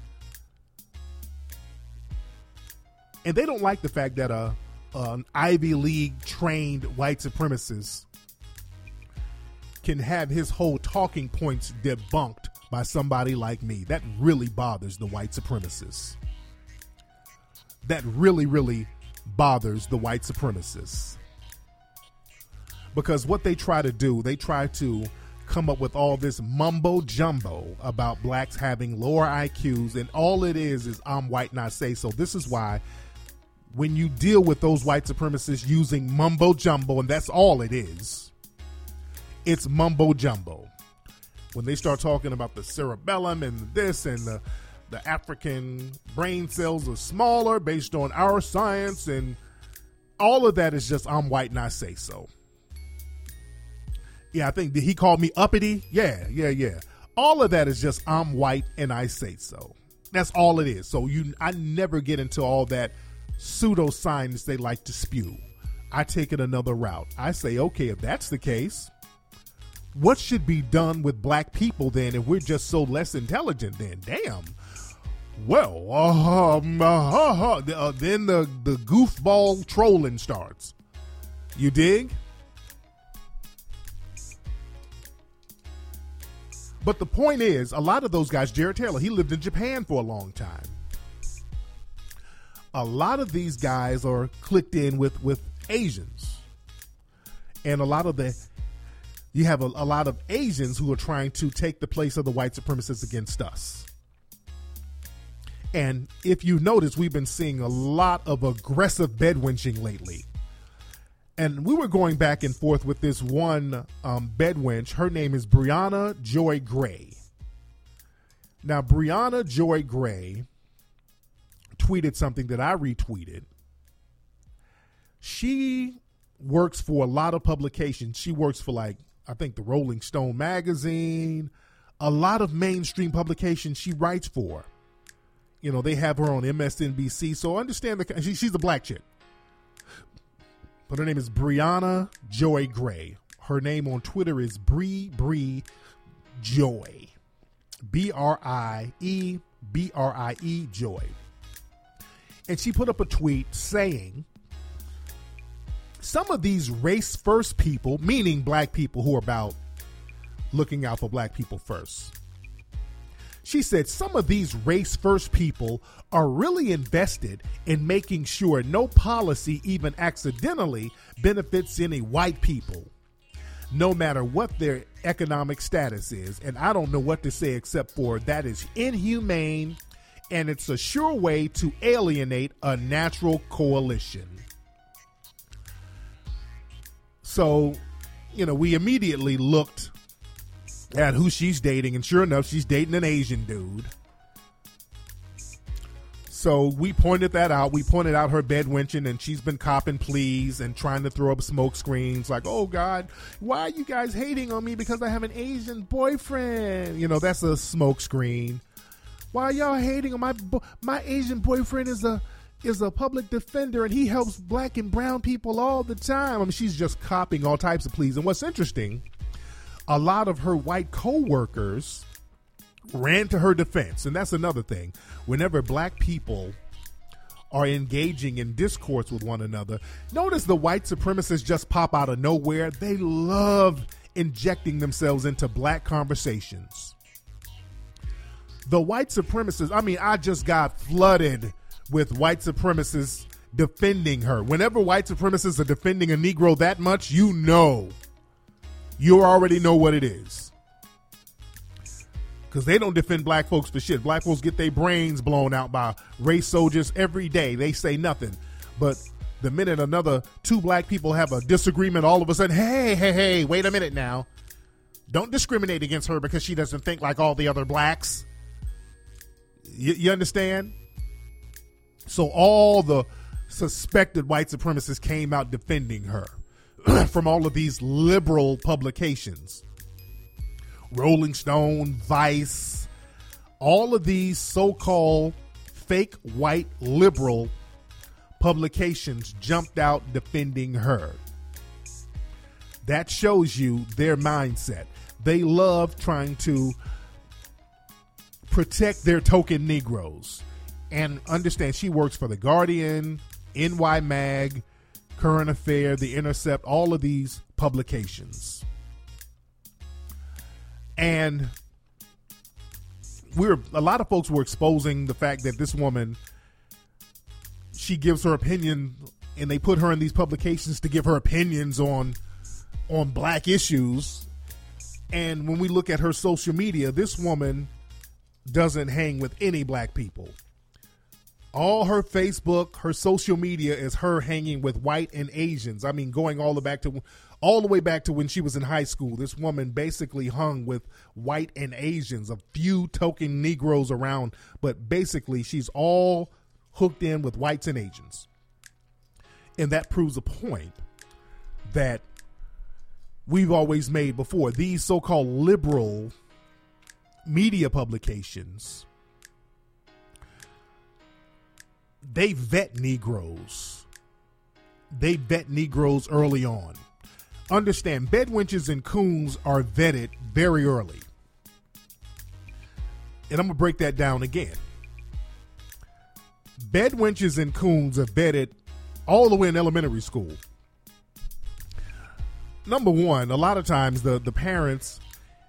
[SPEAKER 1] And they don't like the fact that a, an Ivy League trained white supremacist can have his whole talking points debunked by somebody like me. That really bothers the white supremacists. That really, really bothers the white supremacists. Because what they try to do, they try to come up with all this mumbo jumbo about blacks having lower I Qs, and all it is is I'm white and I say so. This is why when you deal with those white supremacists using mumbo jumbo, and that's all it is. It's mumbo jumbo. When they start talking about the cerebellum and this and the, the African brain cells are smaller based on our science, and all of that is just, I'm white and I say so. Yeah, I think, did he call me uppity? Yeah, yeah, yeah. All of that is just, I'm white and I say so. That's all it is. So you, I never get into all that pseudoscience they like to spew. I take it another route. I say, okay, if that's the case, what should be done with black people then if we're just so less intelligent then? Damn. Well, um, uh, uh, uh, then the, the goofball trolling starts. You dig? But the point is, a lot of those guys, Jared Taylor, he lived in Japan for a long time. A lot of these guys are clicked in with, with Asians. And a lot of the, you have a, a lot of Asians who are trying to take the place of the white supremacists against us. And if you notice, we've been seeing a lot of aggressive bedwenching lately. And we were going back and forth with this one um, bedwench. Her name is Brianna Joy Gray. Now, Brianna Joy Gray tweeted something that I retweeted. She works for a lot of publications. She works for, like, I think the Rolling Stone magazine, a lot of mainstream publications she writes for. You know, they have her on M S N B C. So understand the she, she's a black chick. But her name is Brianna Joy Gray. Her name on Twitter is Bree Bree Joy. B R I E B R I E Joy. And she put up a tweet saying, some of these race first people, meaning black people who are about looking out for black people first. She said some of these race first people are really invested in making sure no policy even accidentally benefits any white people, no matter what their economic status is. And I don't know what to say except for that is inhumane, and it's a sure way to alienate a natural coalition. So, you know, we immediately looked at who she's dating, and sure enough, she's dating an Asian dude. So we pointed that out. We pointed out her bedwenching, and she's been copping pleas and trying to throw up smoke screens like, oh, God, why are you guys hating on me because I have an Asian boyfriend? You know, that's a smoke screen. Why are y'all hating on my bo- my Asian boyfriend is a is a public defender, and he helps black and brown people all the time. I mean, she's just copping all types of pleas. And what's interesting, a lot of her white co-workers ran to her defense. And that's another thing. Whenever black people are engaging in discourse with one another, notice the white supremacists just pop out of nowhere. They love injecting themselves into black conversations. The white supremacists, I mean, I just got flooded with white supremacists defending her. Whenever white supremacists are defending a Negro that much, you know. You already know what it is. Because they don't defend black folks for shit. Black folks get their brains blown out by race soldiers every day. They say nothing. But the minute another two black people have a disagreement, all of a sudden, hey, hey, hey, wait a minute now. Don't discriminate against her because she doesn't think like all the other blacks. You, you understand? So all the suspected white supremacists came out defending her from all of these liberal publications. Rolling Stone, Vice, all of these so-called fake white liberal publications jumped out defending her. That shows you their mindset. They love trying to protect their token Negroes. And understand, she works for The Guardian, N Y Mag, Current Affair, The Intercept, all of these publications. And we were, a lot of folks were exposing the fact that this woman, she gives her opinion, and they put her in these publications to give her opinions on on black issues. And when we look at her social media, this woman doesn't hang with any black people. All her Facebook, her social media is her hanging with white and Asians. I mean, going all the back to all the way back to when she was in high school. This woman basically hung with white and Asians, a few token Negroes around, but basically she's all hooked in with whites and Asians. And that proves a point that we've always made before. These so-called liberal media publications, they vet Negroes. They vet Negroes early on. Understand, bedwenches and coons are vetted very early. And I'm going to break that down again. Bedwenches and coons are vetted all the way in elementary school. Number one, a lot of times the, the parents,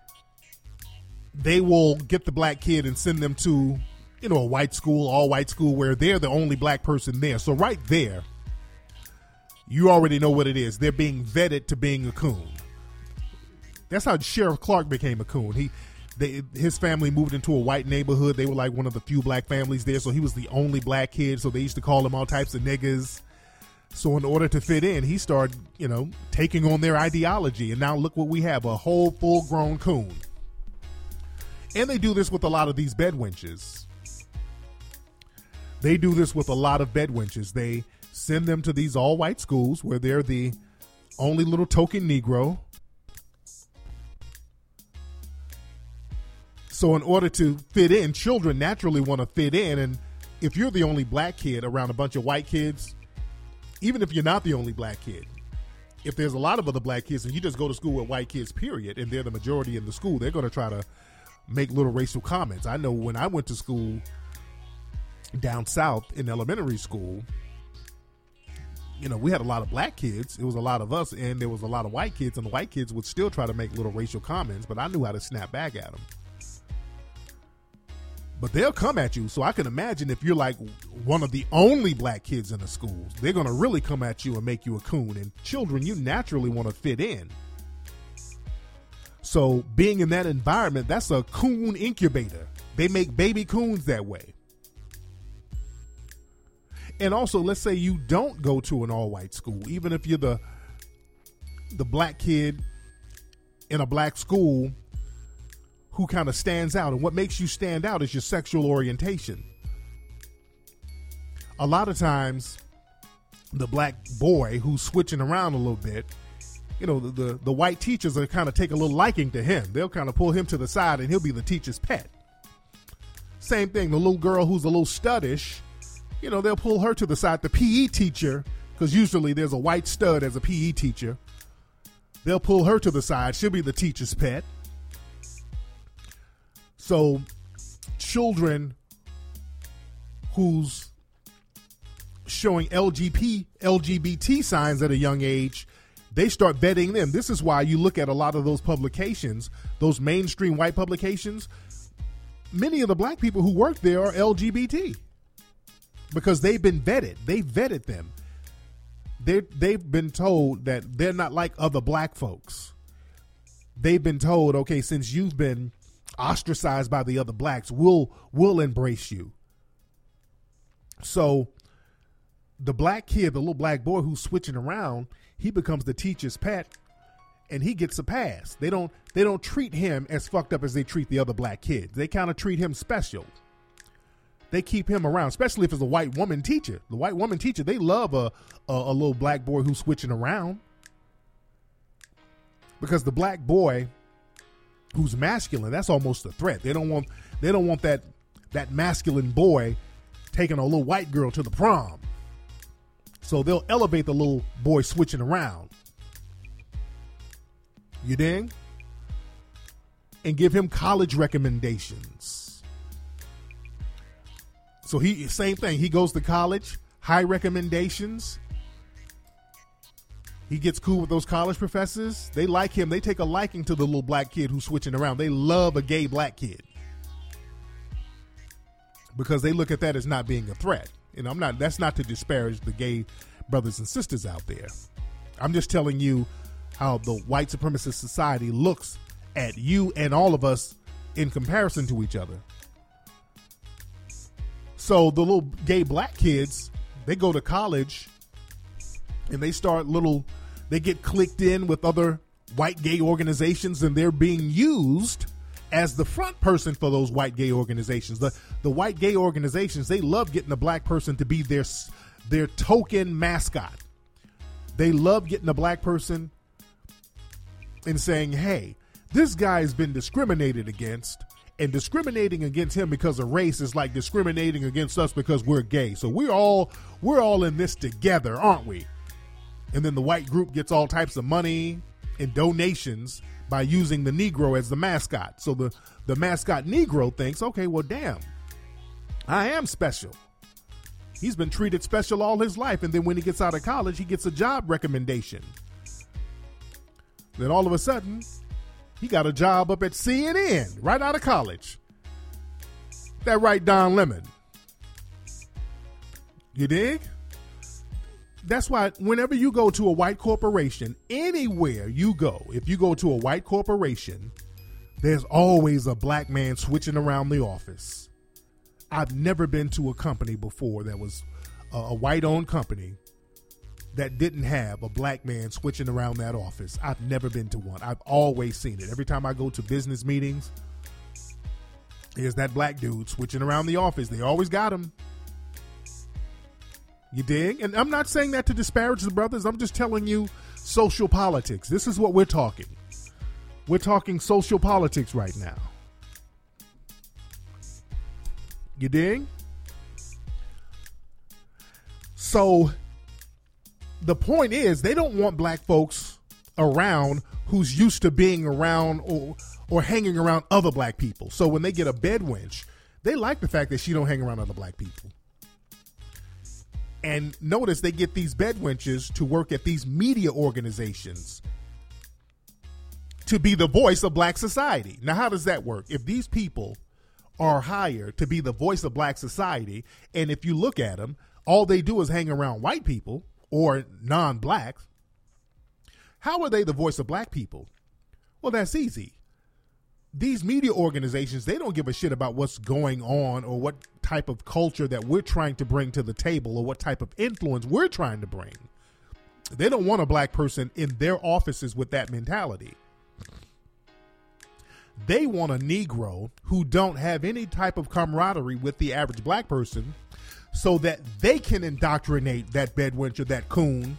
[SPEAKER 1] they will get the black kid and send them to, you know, a white school, all white school, where they're the only black person there. So right there, you already know what it is. They're being vetted to being a coon. That's how Sheriff Clark became a coon. He, they, his family moved into a white neighborhood. They were like one of the few black families there. So he was the only black kid. So they used to call him all types of niggas. So in order to fit in, he started, you know, taking on their ideology. And now look what we have, a whole full-grown coon. And they do this with a lot of these bedwenches. They do this with a lot of bedwenches. They send them to these all-white schools where they're the only little token Negro. So in order to fit in, children naturally want to fit in. And if you're the only black kid around a bunch of white kids, even if you're not the only black kid, if there's a lot of other black kids and you just go to school with white kids, period, and they're the majority in the school, they're going to try to make little racial comments. I know when I went to school down south in elementary school, you know, we had a lot of black kids. It was a lot of us, and there was a lot of white kids, and the white kids would still try to make little racial comments, but I knew how to snap back at them. But they'll come at you. So I can imagine if you're like one of the only black kids in the school, they're going to really come at you and make you a coon. And children, you naturally want to fit in. So being in that environment, that's a coon incubator. They make baby coons that way. And also, let's say you don't go to an all-white school, even if you're the the black kid in a black school who kind of stands out. And what makes you stand out is your sexual orientation. A lot of times, the black boy who's switching around a little bit, you know, the, the, the white teachers are kind of take a little liking to him. They'll kind of pull him to the side and he'll be the teacher's pet. Same thing, the little girl who's a little studdish, you know, they'll pull her to the side. The P E teacher, because usually there's a white stud as a P E teacher, they'll pull her to the side. She'll be the teacher's pet. So children who's showing L G B T signs at a young age, they start vetting them. This is why you look at a lot of those publications, those mainstream white publications, many of the black people who work there are L G B T because they've been vetted. They vetted them. They they've been told that they're not like other black folks. They've been told, okay, since you've been ostracized by the other blacks, we'll we'll embrace you. So the black kid, the little black boy who's switching around, he becomes the teacher's pet and he gets a pass. They don't they don't treat him as fucked up as they treat the other black kids. They kind of treat him special. They keep him around, especially if it's a white woman teacher. The white woman teacher, they love a, a, a little black boy who's switching around. Because the black boy who's masculine, that's almost a threat. They don't want they don't want that that masculine boy taking a little white girl to the prom. So they'll elevate the little boy switching around. You dig? And give him college recommendations. So he, same thing. He goes to college, high recommendations. He gets cool with those college professors. They like him. They take a liking to the little black kid who's switching around. They love a gay black kid because they look at that as not being a threat. And I'm not, that's not to disparage the gay brothers and sisters out there. I'm just telling you how the white supremacist society looks at you and all of us in comparison to each other. So the little gay black kids, they go to college and they start little, they get clicked in with other white gay organizations, and they're being used as the front person for those white gay organizations. The the white gay organizations, they love getting a black person to be their their token mascot. They love getting a black person and saying, hey, this guy has been discriminated against, and discriminating against him because of race is like discriminating against us because we're gay. So we're all we're all in this together, aren't we? And then the white group gets all types of money and donations by using the Negro as the mascot. So the, the mascot Negro thinks, okay, well, damn, I am special. He's been treated special all his life. And then when he gets out of college, he gets a job recommendation. Then all of a sudden, he got a job up at C N N right out of college. That right, Don Lemon? You dig? That's why whenever you go to a white corporation, anywhere you go, if you go to a white corporation, there's always a black man switching around the office. I've never been to a company before that was a, a white-owned company that didn't have a black man switching around that office. I've never been to one. I've always seen it. Every time I go to business meetings, there's that black dude switching around the office. They always got him. You dig? And I'm not saying that to disparage the brothers. I'm just telling you social politics. This is what we're talking. We're talking social politics right now. You dig? So the point is, they don't want black folks around who's used to being around or or hanging around other black people. So when they get a bed wench, they like the fact that she don't hang around other black people. And notice they get these bed wenches to work at these media organizations to be the voice of black society. Now, how does that work? If these people are hired to be the voice of black society, and if you look at them, all they do is hang around white people or non-blacks, how are they the voice of black people? Well, that's easy. These media organizations, they don't give a shit about what's going on or what type of culture that we're trying to bring to the table or what type of influence we're trying to bring. They don't want a black person in their offices with that mentality. They want a Negro who don't have any type of camaraderie with the average black person so that they can indoctrinate that bedwench or that coon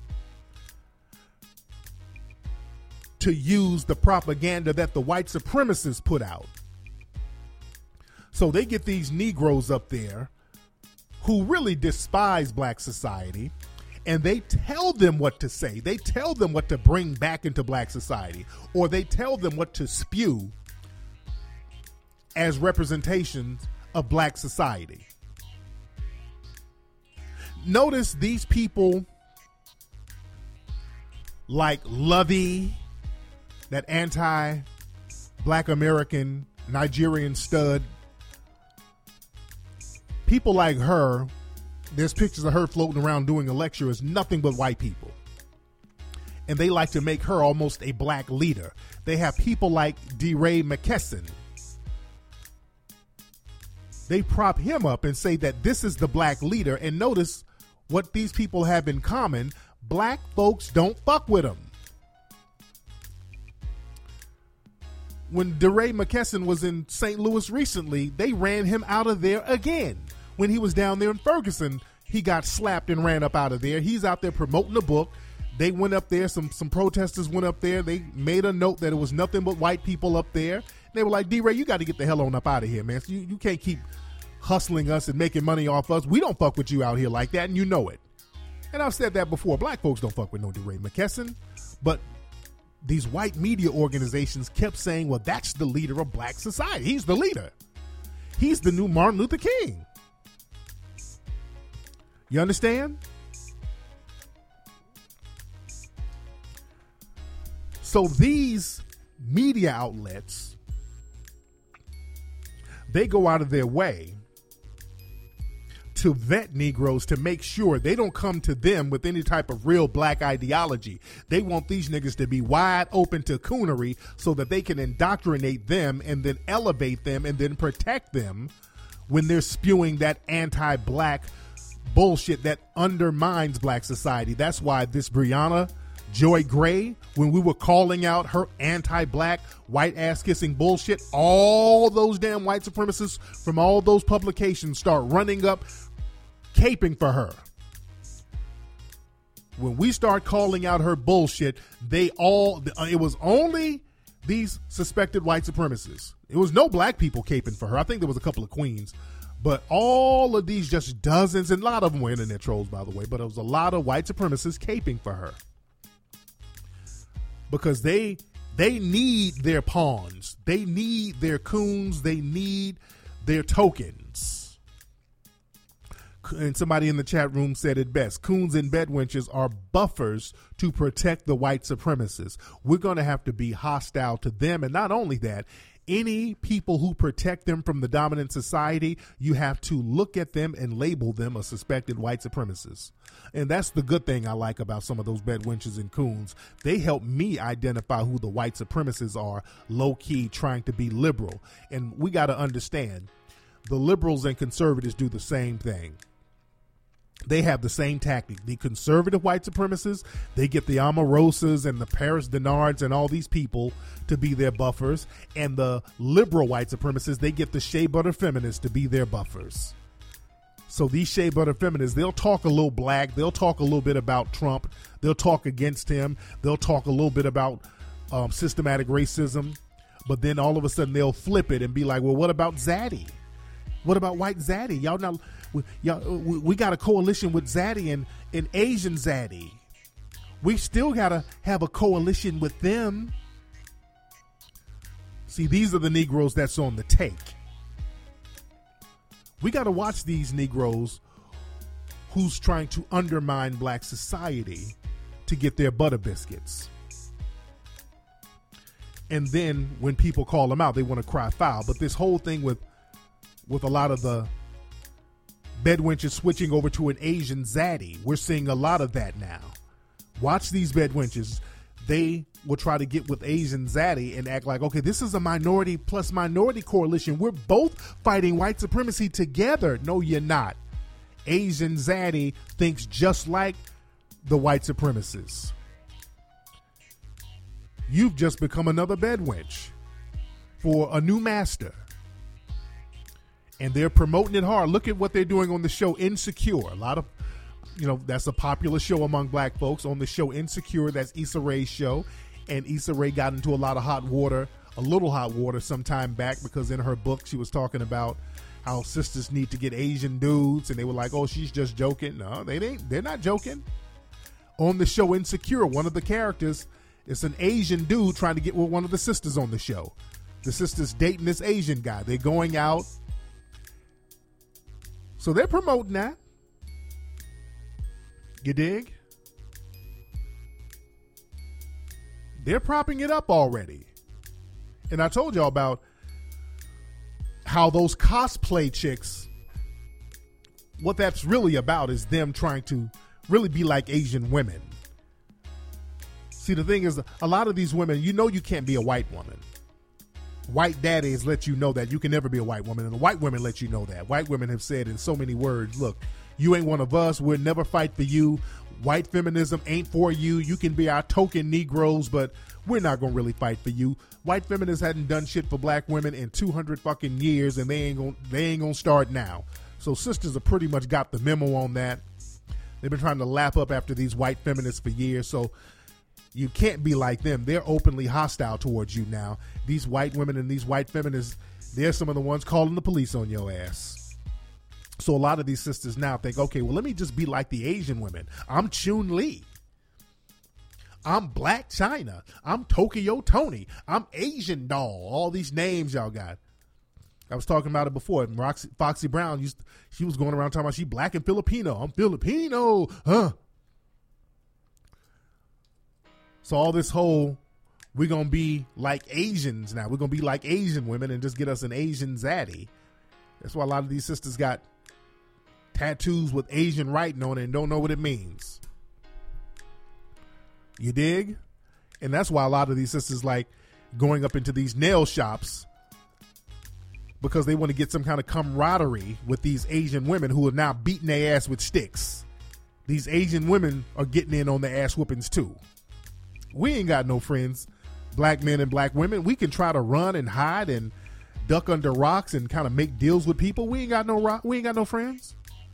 [SPEAKER 1] to use the propaganda that the white supremacists put out. So they get these Negroes up there who really despise black society, and they tell them what to say. They tell them what to bring back into black society, or they tell them what to spew as representations of black society. Notice these people like Lovey, that anti-black American Nigerian stud. People like her, there's pictures of her floating around doing a lecture as nothing but white people. And they like to make her almost a black leader. They have people like DeRay McKesson. They prop him up and say that this is the black leader. And notice what these people have in common. Black folks don't fuck with them. When DeRay McKesson was in Saint Louis recently, they ran him out of there again. When he was down there in Ferguson, he got slapped and ran up out of there. He's out there promoting a book. They went up there. Some some protesters went up there. They made a note that it was nothing but white people up there. They were like, DeRay, you got to get the hell on up out of here, man. So you, you can't keep hustling us and making money off us. We don't fuck with you out here like that, and you know it. And I've said that before. Black folks don't fuck with no DeRay McKesson. But these white media organizations kept saying, well, that's the leader of black society. He's the leader. He's the new Martin Luther King. You understand? So these media outlets, they go out of their way to vet Negroes to make sure they don't come to them with any type of real black ideology. They want these niggas to be wide open to coonery so that they can indoctrinate them and then elevate them and then protect them when they're spewing that anti-black bullshit that undermines black society. That's why this Brianna Joy Gray, when we were calling out her anti-black, white ass-kissing bullshit, all those damn white supremacists from all those publications start running up, caping for her. When we start calling out her bullshit, they all, it was only these suspected white supremacists. It was no black people caping for her. I think there was a couple of queens. But all of these, just dozens, and a lot of them were internet trolls, by the way, but it was a lot of white supremacists caping for her. Because they they need their pawns. They need their coons. They need their tokens. And somebody in the chat room said it best. Coons and bedwenches are buffers to protect the white supremacists. We're going to have to be hostile to them. And not only that, any people who protect them from the dominant society, you have to look at them and label them a suspected white supremacist. And that's the good thing I like about some of those bedwenches and coons. They help me identify who the white supremacists are, low-key trying to be liberal. And we got to understand, the liberals and conservatives do the same thing. They have the same tactic. The conservative white supremacists, they get the Omarosas and the Paris Denards and all these people to be their buffers. And the liberal white supremacists, they get the shea butter feminists to be their buffers. So these shea butter feminists, they'll talk a little black. They'll talk a little bit about Trump. They'll talk against him. They'll talk a little bit about um, systematic racism. But then all of a sudden they'll flip it and be like, well, what about Zaddy? What about white Zaddy? Y'all not... We, y'all, we, we got a coalition with Zaddy and, and Asian Zaddy. We still got to have a coalition with them. See, these are the Negroes that's on the take. We got to watch these Negroes who's trying to undermine black society to get their butter biscuits. And then when people call them out, they want to cry foul. But this whole thing with with a lot of the bedwenches switching over to an Asian Zaddy, we're seeing a lot of that now. Watch these bedwenches. They will try to get with Asian Zaddy and act like, okay, this is a minority plus minority coalition. We're both fighting white supremacy together. No, you're not. Asian Zaddy thinks just like the white supremacists. You've just become another bedwench for a new master. And they're promoting it hard. Look at what they're doing on the show Insecure. A lot of, you know, that's a popular show among black folks. On the show Insecure, that's Issa Rae's show. And Issa Rae got into a lot of hot water, a little hot water some time back, because in her book she was talking about how sisters need to get Asian dudes. And they were like, oh, she's just joking. No, they ain't. They're not joking. On the show Insecure, one of the characters is an Asian dude trying to get with one of the sisters on the show. The sister's dating this Asian guy. They're going out. So they're promoting that. You dig? They're propping it up already. And I told y'all about how those cosplay chicks, what that's really about is them trying to really be like Asian women. See, the thing is, a lot of these women, you know you can't be a white woman. White daddies let you know that you can never be a white woman, and the white women let you know that. White women have said in so many words, look, you ain't one of us. We'll never fight for you. White feminism ain't for you. You can be our token Negroes, but we're not going to really fight for you. White feminists hadn't done shit for black women in two hundred fucking years, and they ain't going they ain't going to start now. So sisters have pretty much got the memo on that. They've been trying to lap up after these white feminists for years, so you can't be like them. They're openly hostile towards you now. These white women and these white feminists, they're some of the ones calling the police on your ass. So a lot of these sisters now think, okay, well, let me just be like the Asian women. I'm Chun Li. I'm Black China. I'm Tokyo Tony. I'm Asian Doll. All these names y'all got. I was talking about it before. Roxy, Foxy Brown, used, she was going around talking about she black and Filipino. I'm Filipino. Huh? So all this whole, we're going to be like Asians now. We're going to be like Asian women and just get us an Asian Zaddy. That's why a lot of these sisters got tattoos with Asian writing on it and don't know what it means. You dig? And that's why a lot of these sisters like going up into these nail shops, because they want to get some kind of camaraderie with these Asian women who are now beating their ass with sticks. These Asian women are getting in on the ass whoopings too. We ain't got no friends, black men and black women. We can try to run and hide and duck under rocks and kind of make deals with people. We ain't got no rock. We ain't got no friends.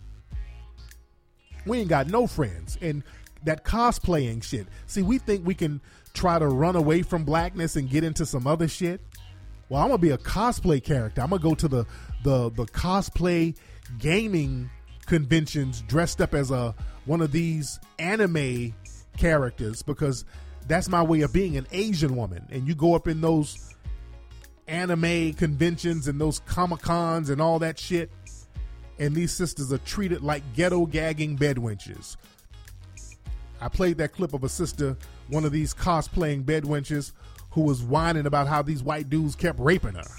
[SPEAKER 1] We ain't got no friends. And that cosplaying shit. See, we think we can try to run away from blackness and get into some other shit. Well, I'm gonna be a cosplay character. I'm gonna go to the the the cosplay gaming conventions dressed up as a one of these anime characters, because that's my way of being an Asian woman. And you go up in those anime conventions and those Comic-Cons and all that shit, and these sisters are treated like ghetto gagging bedwenches. I played that clip of a sister, one of these cosplaying bedwenches, who was whining about how these white dudes kept raping her.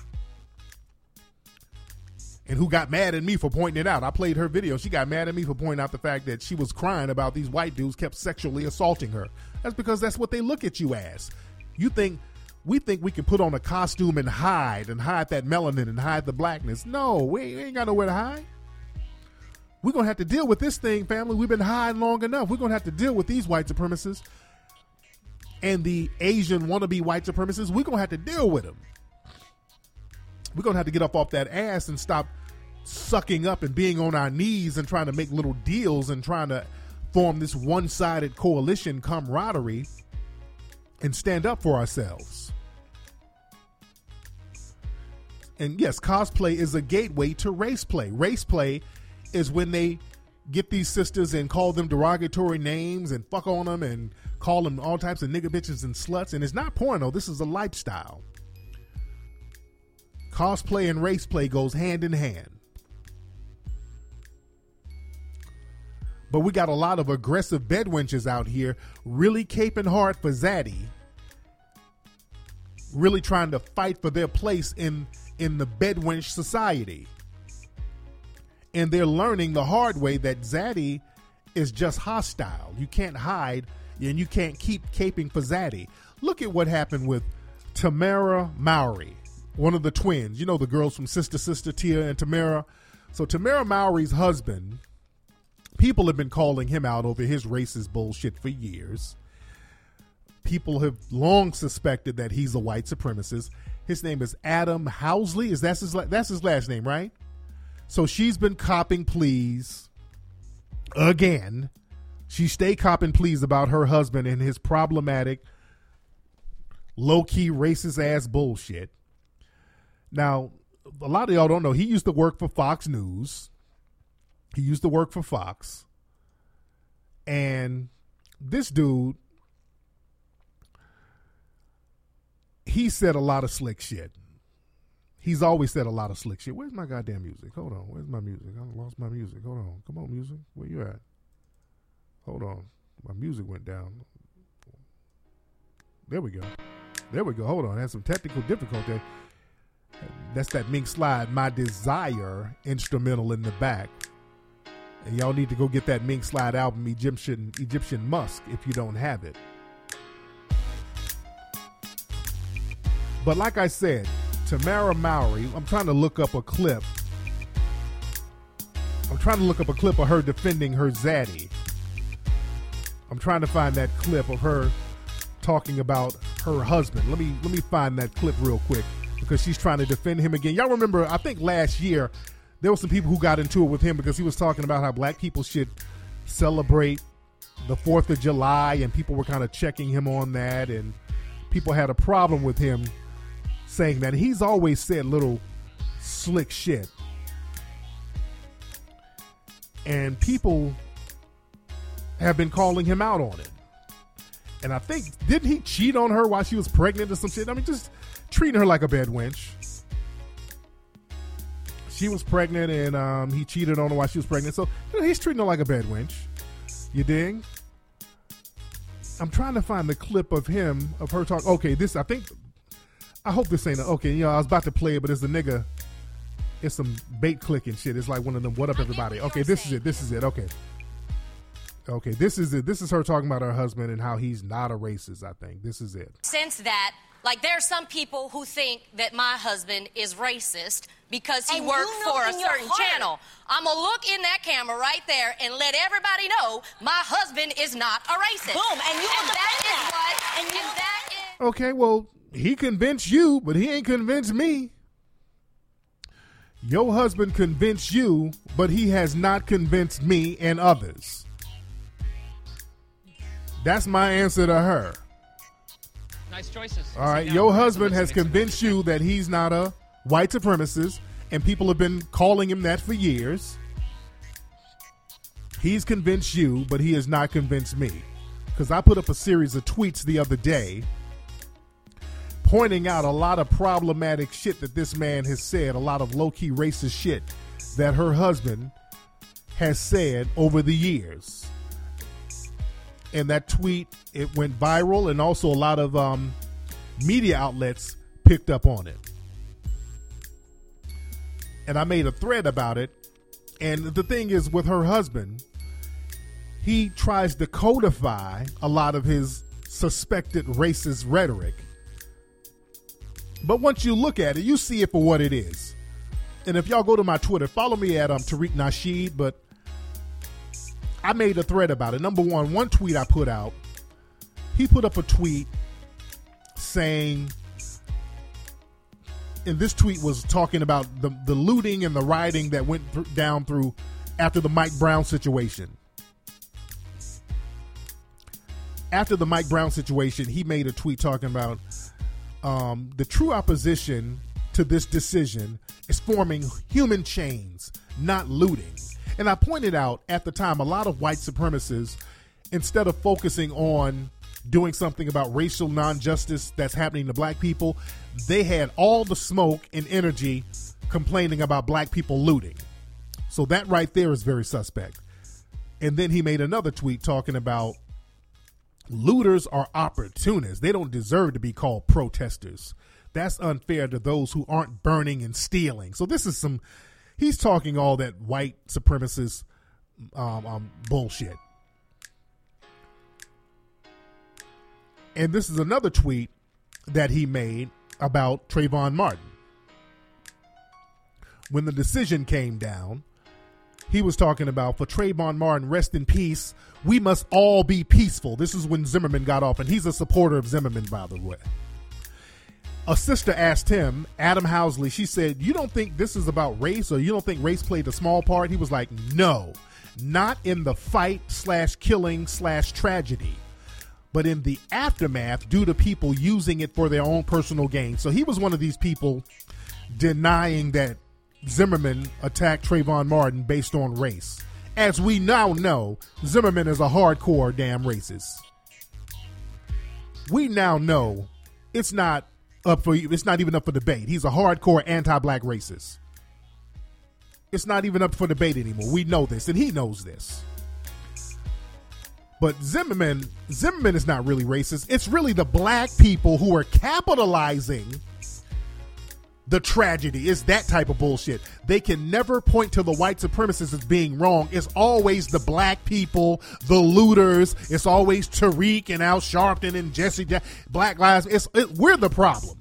[SPEAKER 1] And who got mad at me for pointing it out. I played her video. She got mad at me for pointing out the fact that she was crying about these white dudes kept sexually assaulting her. That's because that's what they look at you as. You think, we think we can put on a costume and hide, and hide that melanin and hide the blackness. No, we ain't got nowhere to hide. We're going to have to deal with this thing, family. We've been hiding long enough. We're going to have to deal with these white supremacists and the Asian wannabe white supremacists. We're going to have to deal with them. We're going to have to get up off that ass and stop sucking up and being on our knees and trying to make little deals and trying to form this one-sided coalition camaraderie and stand up for ourselves. And yes, cosplay is a gateway to race play. Race play is when they get these sisters and call them derogatory names and fuck on them and call them all types of nigga bitches and sluts. And it's not porno. This is a lifestyle. Cosplay and race play goes hand in hand. But we got a lot of aggressive bedwenches out here really caping hard for Zaddy, really trying to fight for their place in, in the bedwench society. And they're learning the hard way that Zaddy is just hostile. You can't hide and you can't keep caping for Zaddy. Look at what happened with Tamara Mowry, one of the twins. You know, the girls from Sister Sister, Tia and Tamara. So Tamara Mowry's husband, people have been calling him out over his racist bullshit for years. People have long suspected that he's a white supremacist. His name is Adam Housley. Is that his, that's his last name, right? So she's been copping pleas again. She stay copping pleas about her husband and his problematic, low-key racist ass bullshit. Now, a lot of y'all don't know, he used to work for Fox News. He used to work for Fox. And this dude, he said a lot of slick shit. He's always said a lot of slick shit. Where's my goddamn music? Hold on. Where's my music? I lost my music. Hold on. Come on, music. Where you at? Hold on. My music went down. There we go. There we go. Hold on. I had some technical difficulty. That's that Mink Slide, My Desire instrumental in the back. And y'all need to go get that Mink Slide album, Egyptian Egyptian Musk, if you don't have it. But like I said, Tamara Mowry, I'm trying to look up a clip. I'm trying to look up a clip of her defending her zaddy. I'm trying to find that clip of her talking about her husband. Let me let me find that clip real quick because she's trying to defend him again. Y'all remember, I think last year, there were some people who got into it with him because he was talking about how black people should celebrate the fourth of July, and people were kind of checking him on that, and people had a problem with him saying that. He's always said little slick shit. And people have been calling him out on it. And I think, didn't he cheat on her while she was pregnant or some shit? I mean, just treating her like a bed wench. She was pregnant and um, he cheated on her while she was pregnant. So, you know, he's treating her like a bed wench. You dig? I'm trying to find the clip of him, of her talk. Okay, this, I think, I hope this ain't, a, okay, you know, I was about to play it, but it's a nigga, it's some bait clicking shit. It's like one of them, what up everybody? Okay, this is it, this is it, okay. Okay, this is it. This is her talking about her husband and how he's not a racist, I think. This is it.
[SPEAKER 16] Sense that, like, there are some people who think that my husband is racist because he
[SPEAKER 17] And
[SPEAKER 16] worked
[SPEAKER 17] you know
[SPEAKER 16] for a
[SPEAKER 17] in your
[SPEAKER 16] certain
[SPEAKER 17] heart.
[SPEAKER 16] channel. I'm going to look in that camera right there and let everybody know my husband is not a racist.
[SPEAKER 17] Boom, and you will
[SPEAKER 16] and that
[SPEAKER 17] defend
[SPEAKER 16] is
[SPEAKER 17] that.
[SPEAKER 16] what, and, and that is...
[SPEAKER 1] Okay, well, he convinced you, but he ain't convinced me. Your husband convinced you, but he has not convinced me and others. That's my answer to her.
[SPEAKER 18] Nice choices.
[SPEAKER 1] All right, your husband has convinced you that he's not a white supremacist, and people have been calling him that for years. He's convinced you, but he has not convinced me. Because I put up a series of tweets the other day pointing out a lot of problematic shit that this man has said, a lot of low-key racist shit that her husband has said over the years. And that tweet, it went viral, and also a lot of um, media outlets picked up on it. And I made a thread about it. And the thing is, with her husband, he tries to codify a lot of his suspected racist rhetoric. But once you look at it, you see it for what it is. And if y'all go to my Twitter, follow me at um, Tariq Nasheed, but I made a thread about it. Number one, one tweet I put out, he put up a tweet saying, and this tweet was talking about the, the looting and the rioting that went th- down through after the Mike Brown situation. After the Mike Brown situation, he made a tweet talking about um, the true opposition to this decision is forming human chains, not looting. And I pointed out at the time, a lot of white supremacists, instead of focusing on doing something about racial non-justice that's happening to black people, they had all the smoke and energy complaining about black people looting. So that right there is very suspect. And then he made another tweet talking about looters are opportunists. They don't deserve to be called protesters. That's unfair to those who aren't burning and stealing. So this is some, he's talking all that white supremacist um, um, bullshit. And this is another tweet that he made about Trayvon Martin. When the decision came down, he was talking about, for Trayvon Martin, rest in peace, we must all be peaceful. This is when Zimmerman got off, and he's a supporter of Zimmerman, by the way. A sister asked him, Adam Housley, she said, you don't think this is about race, or you don't think race played a small part? He was like, no, not in the fight slash killing slash tragedy, but in the aftermath due to people using it for their own personal gain. So he was one of these people denying that Zimmerman attacked Trayvon Martin based on race. As we now know, Zimmerman is a hardcore damn racist. We now know it's not up for it's not even up for debate. He's a hardcore anti-black racist. It's not even up for debate anymore. We know this, and he knows this. But Zimmerman, Zimmerman is not really racist. It's really the black people who are capitalizing the tragedy. Is that type of bullshit. They can never point to the white supremacists as being wrong. It's always the black people, the looters. It's always Tariq and Al Sharpton and Jesse Jack, Black Lives. It's it, we're the problem.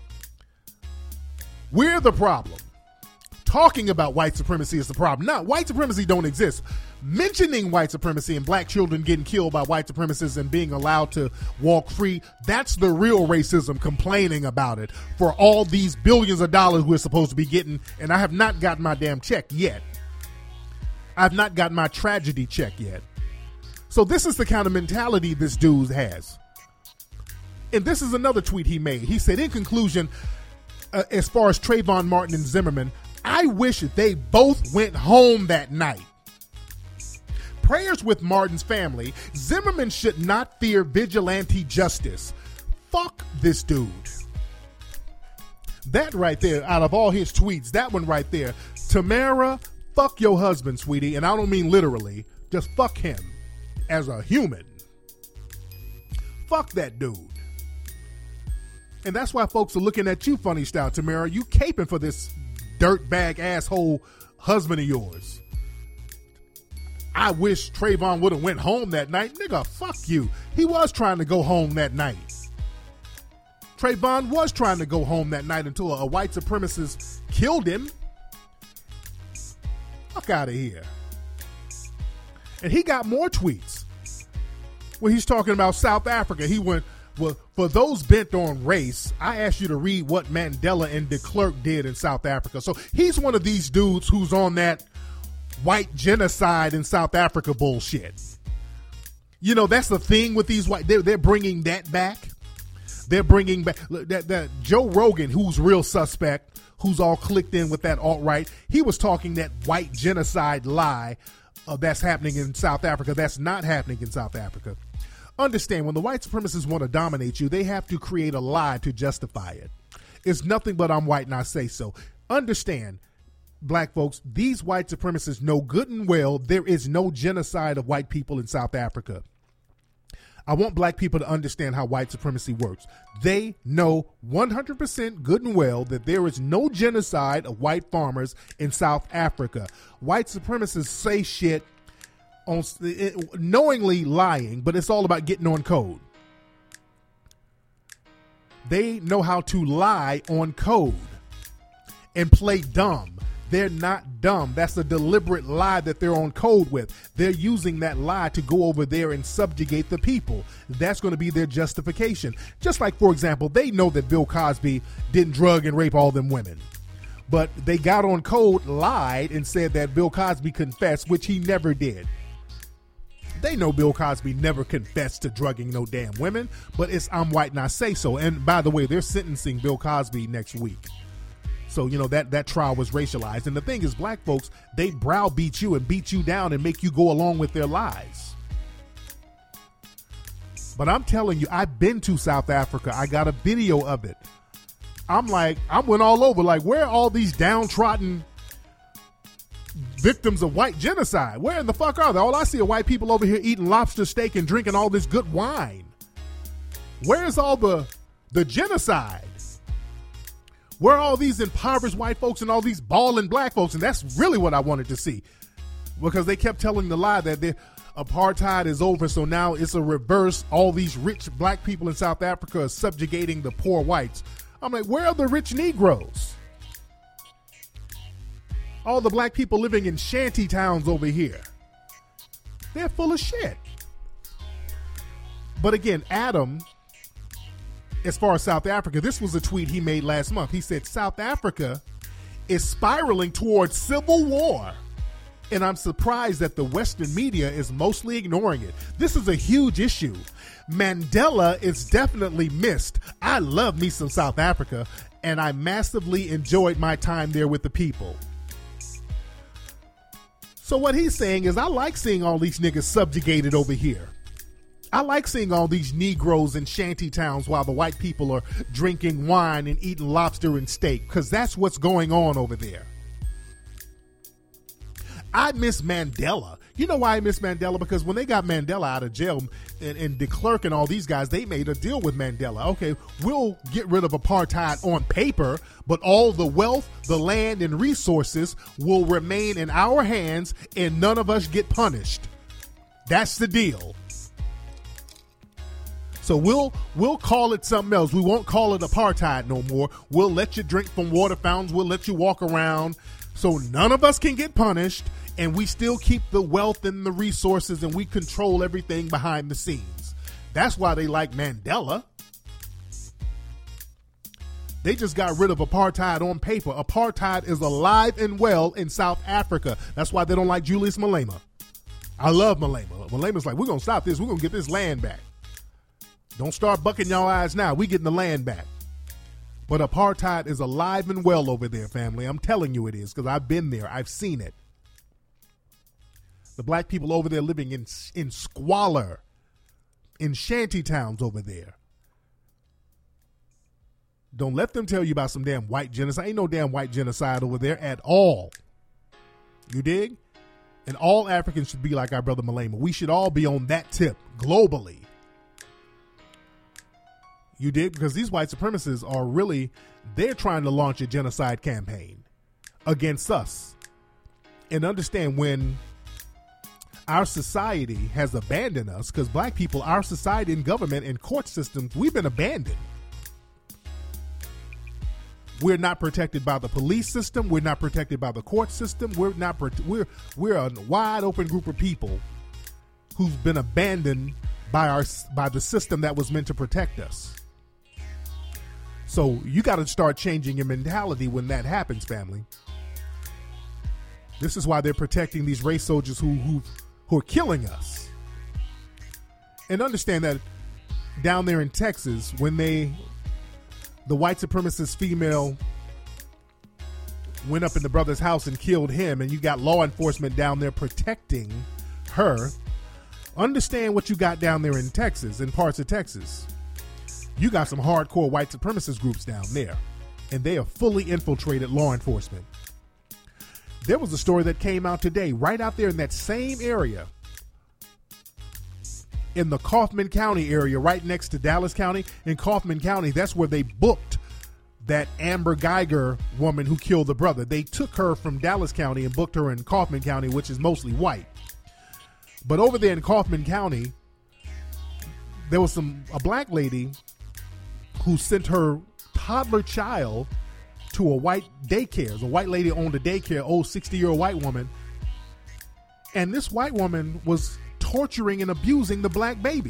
[SPEAKER 1] We're the problem. Talking about white supremacy is the problem. No, white supremacy don't exist. Mentioning white supremacy and black children getting killed by white supremacists and being allowed to walk free, that's the real racism, complaining about it for all these billions of dollars we're supposed to be getting, and I have not gotten my damn check yet. I've not gotten my tragedy check yet. So this is the kind of mentality this dude has. And this is another tweet he made. He said, in conclusion, uh, as far as Trayvon Martin and Zimmerman, I wish they both went home that night. Prayers with Martin's family. Zimmerman should not fear vigilante justice. Fuck this dude. That right there, out of all his tweets, that one right there. Tamara, fuck your husband, sweetie. And I don't mean literally. Just fuck him as a human. Fuck that dude. And that's why folks are looking at you funny style, Tamara. You caping for this dirtbag asshole husband of yours. I wish Trayvon would have went home that night. Nigga, fuck you. He was trying to go home that night. Trayvon was trying to go home that night until a, a white supremacist killed him. Fuck out of here. And he got more tweets where he's talking about South Africa. He went, well, for those bent on race, I asked you to read what Mandela and de Klerk did in South Africa. So he's one of these dudes who's on that white genocide in South Africa bullshit. You know, that's the thing with these white, they're, they're bringing that back. They're bringing back that, that Joe Rogan, who's real suspect, who's all clicked in with that alt-right. He was talking that white genocide lie uh, that's happening in South Africa. That's not happening in South Africa. Understand, when the white supremacists want to dominate you, they have to create a lie to justify it. It's nothing but I'm white and I say so. Understand, black folks, these white supremacists know good and well there is no genocide of white people in South Africa. I want black people to understand how white supremacy works. They know one hundred percent good and well that there is no genocide of white farmers in South Africa. White supremacists say shit on knowingly lying, but it's all about getting on code. They know how to lie on code and play dumb. They're not dumb. That's a deliberate lie that they're on code with. They're using that lie to go over there and subjugate the people. That's going to be their justification. Just like, for example, they know that Bill Cosby didn't drug and rape all them women. But they got on code, lied, and said that Bill Cosby confessed, which he never did. They know Bill Cosby never confessed to drugging no damn women, but it's I'm white and I say so. And by the way, they're sentencing Bill Cosby next week. So, you know, that, that trial was racialized. And the thing is, black folks, they browbeat you and beat you down and make you go along with their lies. But I'm telling you, I've been to South Africa. I got a video of it. I'm like, I went all over, like, where are all these downtrodden victims of white genocide? Where in the fuck are they? All I see are white people over here eating lobster steak and drinking all this good wine. Where's all the the genocide? Where are all these impoverished white folks and all these balling black folks? And that's really what I wanted to see, because they kept telling the lie that the apartheid is over, so now it's a reverse. All these rich black people in South Africa are subjugating the poor whites. I'm like, where are the rich Negroes? All the black people living in shanty towns over here, they're full of shit. But again, Adam, as far as South Africa, this was a tweet he made last month. He said, South Africa is spiraling towards civil war, and I'm surprised that the Western media is mostly ignoring it. This is a huge issue. Mandela is definitely missed. I love me some South Africa, and I massively enjoyed my time there with the people. So what he's saying is, I like seeing all these niggas subjugated over here. I like seeing all these Negroes in shanty towns while the white people are drinking wine and eating lobster and steak, because that's what's going on over there. I miss Mandela. You know why I miss Mandela? Because when they got Mandela out of jail, and, and de Klerk and all these guys, they made a deal with Mandela. Okay, we'll get rid of apartheid on paper, but all the wealth, the land, and resources will remain in our hands, and none of us get punished. That's the deal. So we'll we'll call it something else. We won't call it apartheid no more. We'll let you drink from water fountains. We'll let you walk around. So none of us can get punished, and we still keep the wealth and the resources, and we control everything behind the scenes. That's why they like Mandela. They just got rid of apartheid on paper. Apartheid is alive and well in South Africa. That's why they don't like Julius Malema. I love Malema. Malema's like, we're going to stop this. We're going to get this land back. Don't start bucking your eyes now. We getting the land back. But apartheid is alive and well over there, family. I'm telling you it is, because I've been there. I've seen it. The black people over there living in in squalor, in shanty towns over there. Don't let them tell you about some damn white genocide. Ain't no damn white genocide over there at all. You dig? And all Africans should be like our brother Malema. We should all be on that tip globally. You did, because these white supremacists are really, they're trying to launch a genocide campaign against us. And understand, when our society has abandoned us because black people, our society and government and court systems, we've been abandoned. We're not protected by the police system. We're not protected by the court system. We're not. We're we're a wide open group of people who've been abandoned by our by the system that was meant to protect us. So you got to start changing your mentality when that happens, family. This is why they're protecting these race soldiers who who who are killing us. And understand that down there in Texas, when they the white supremacist female went up in the brother's house and killed him, and you got law enforcement down there protecting her. Understand what you got down there in Texas, in parts of Texas. You got some hardcore white supremacist groups down there, and they have fully infiltrated law enforcement. There was a story that came out today, right out there in that same area, in the Kaufman County area, right next to Dallas County. In Kaufman County, that's where they booked that Amber Geiger woman who killed the brother. They took her from Dallas County and booked her in Kaufman County, which is mostly white. But over there in Kaufman County, there was some a black lady who sent her toddler child to a white daycare. A white lady owned a daycare, old sixty-year-old white woman. And this white woman was torturing and abusing the black baby.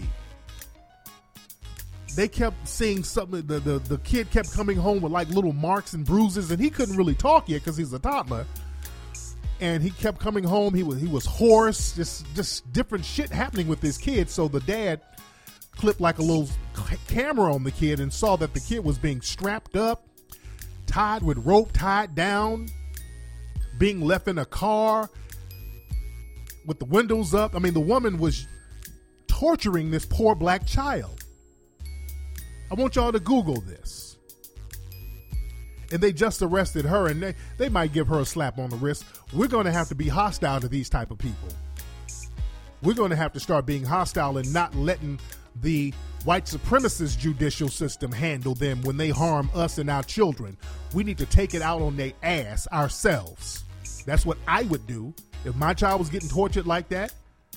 [SPEAKER 1] They kept seeing something. The, the, the kid kept coming home with like little marks and bruises, and he couldn't really talk yet because he's a toddler. And he kept coming home. He was he was hoarse. Just just different shit happening with this kid. So the dad clipped like a little camera on the kid and saw that the kid was being strapped up, tied with rope, tied down, being left in a car with the windows up. I mean, the woman was torturing this poor black child. I want y'all to Google this. And they just arrested her, and they, they might give her a slap on the wrist. We're going to have to be hostile to these type of people. We're going to have to start being hostile and not letting the white supremacist judicial system handle them when they harm us and our children. We need to take it out on their ass ourselves. That's what I would do if my child was getting tortured like that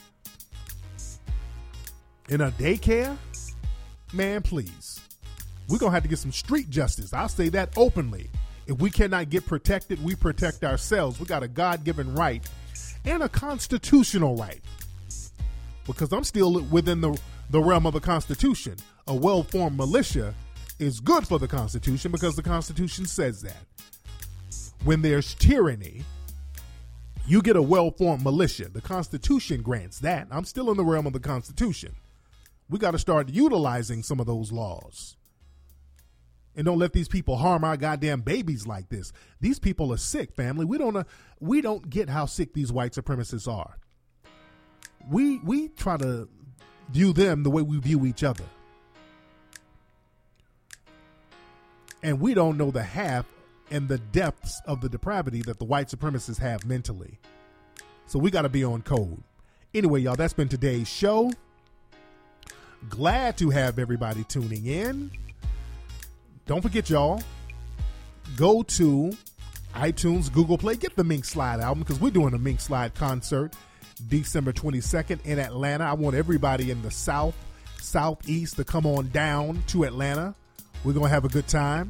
[SPEAKER 1] in a daycare. Man, please. We're going to have to get some street justice. I'll say that openly. If we cannot get protected, we protect ourselves. We got a God-given right and a constitutional right. Because I'm still within the, the realm of the Constitution. A well-formed militia is good for the Constitution because the Constitution says that. When there's tyranny, you get a well-formed militia. The Constitution grants that. I'm still in the realm of the Constitution. We got to start utilizing some of those laws. And don't let these people harm our goddamn babies like this. These people are sick, family. We don't uh, we don't get how sick these white supremacists are. We we try to view them the way we view each other. And we don't know the half and the depths of the depravity that the white supremacists have mentally. So we got to be on code. Anyway, y'all, that's been today's show. Glad to have everybody tuning in. Don't forget, y'all, go to iTunes, Google Play, get the Mink Slide album because we're doing a Mink Slide concert December twenty-second in Atlanta. I want everybody in the South, Southeast to come on down to Atlanta. We're going to have a good time.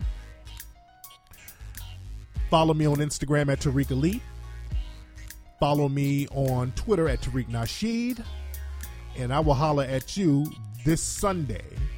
[SPEAKER 1] Follow me on Instagram at Tariq Elite. Follow me on Twitter at Tariq Nasheed. And I will holler at you this Sunday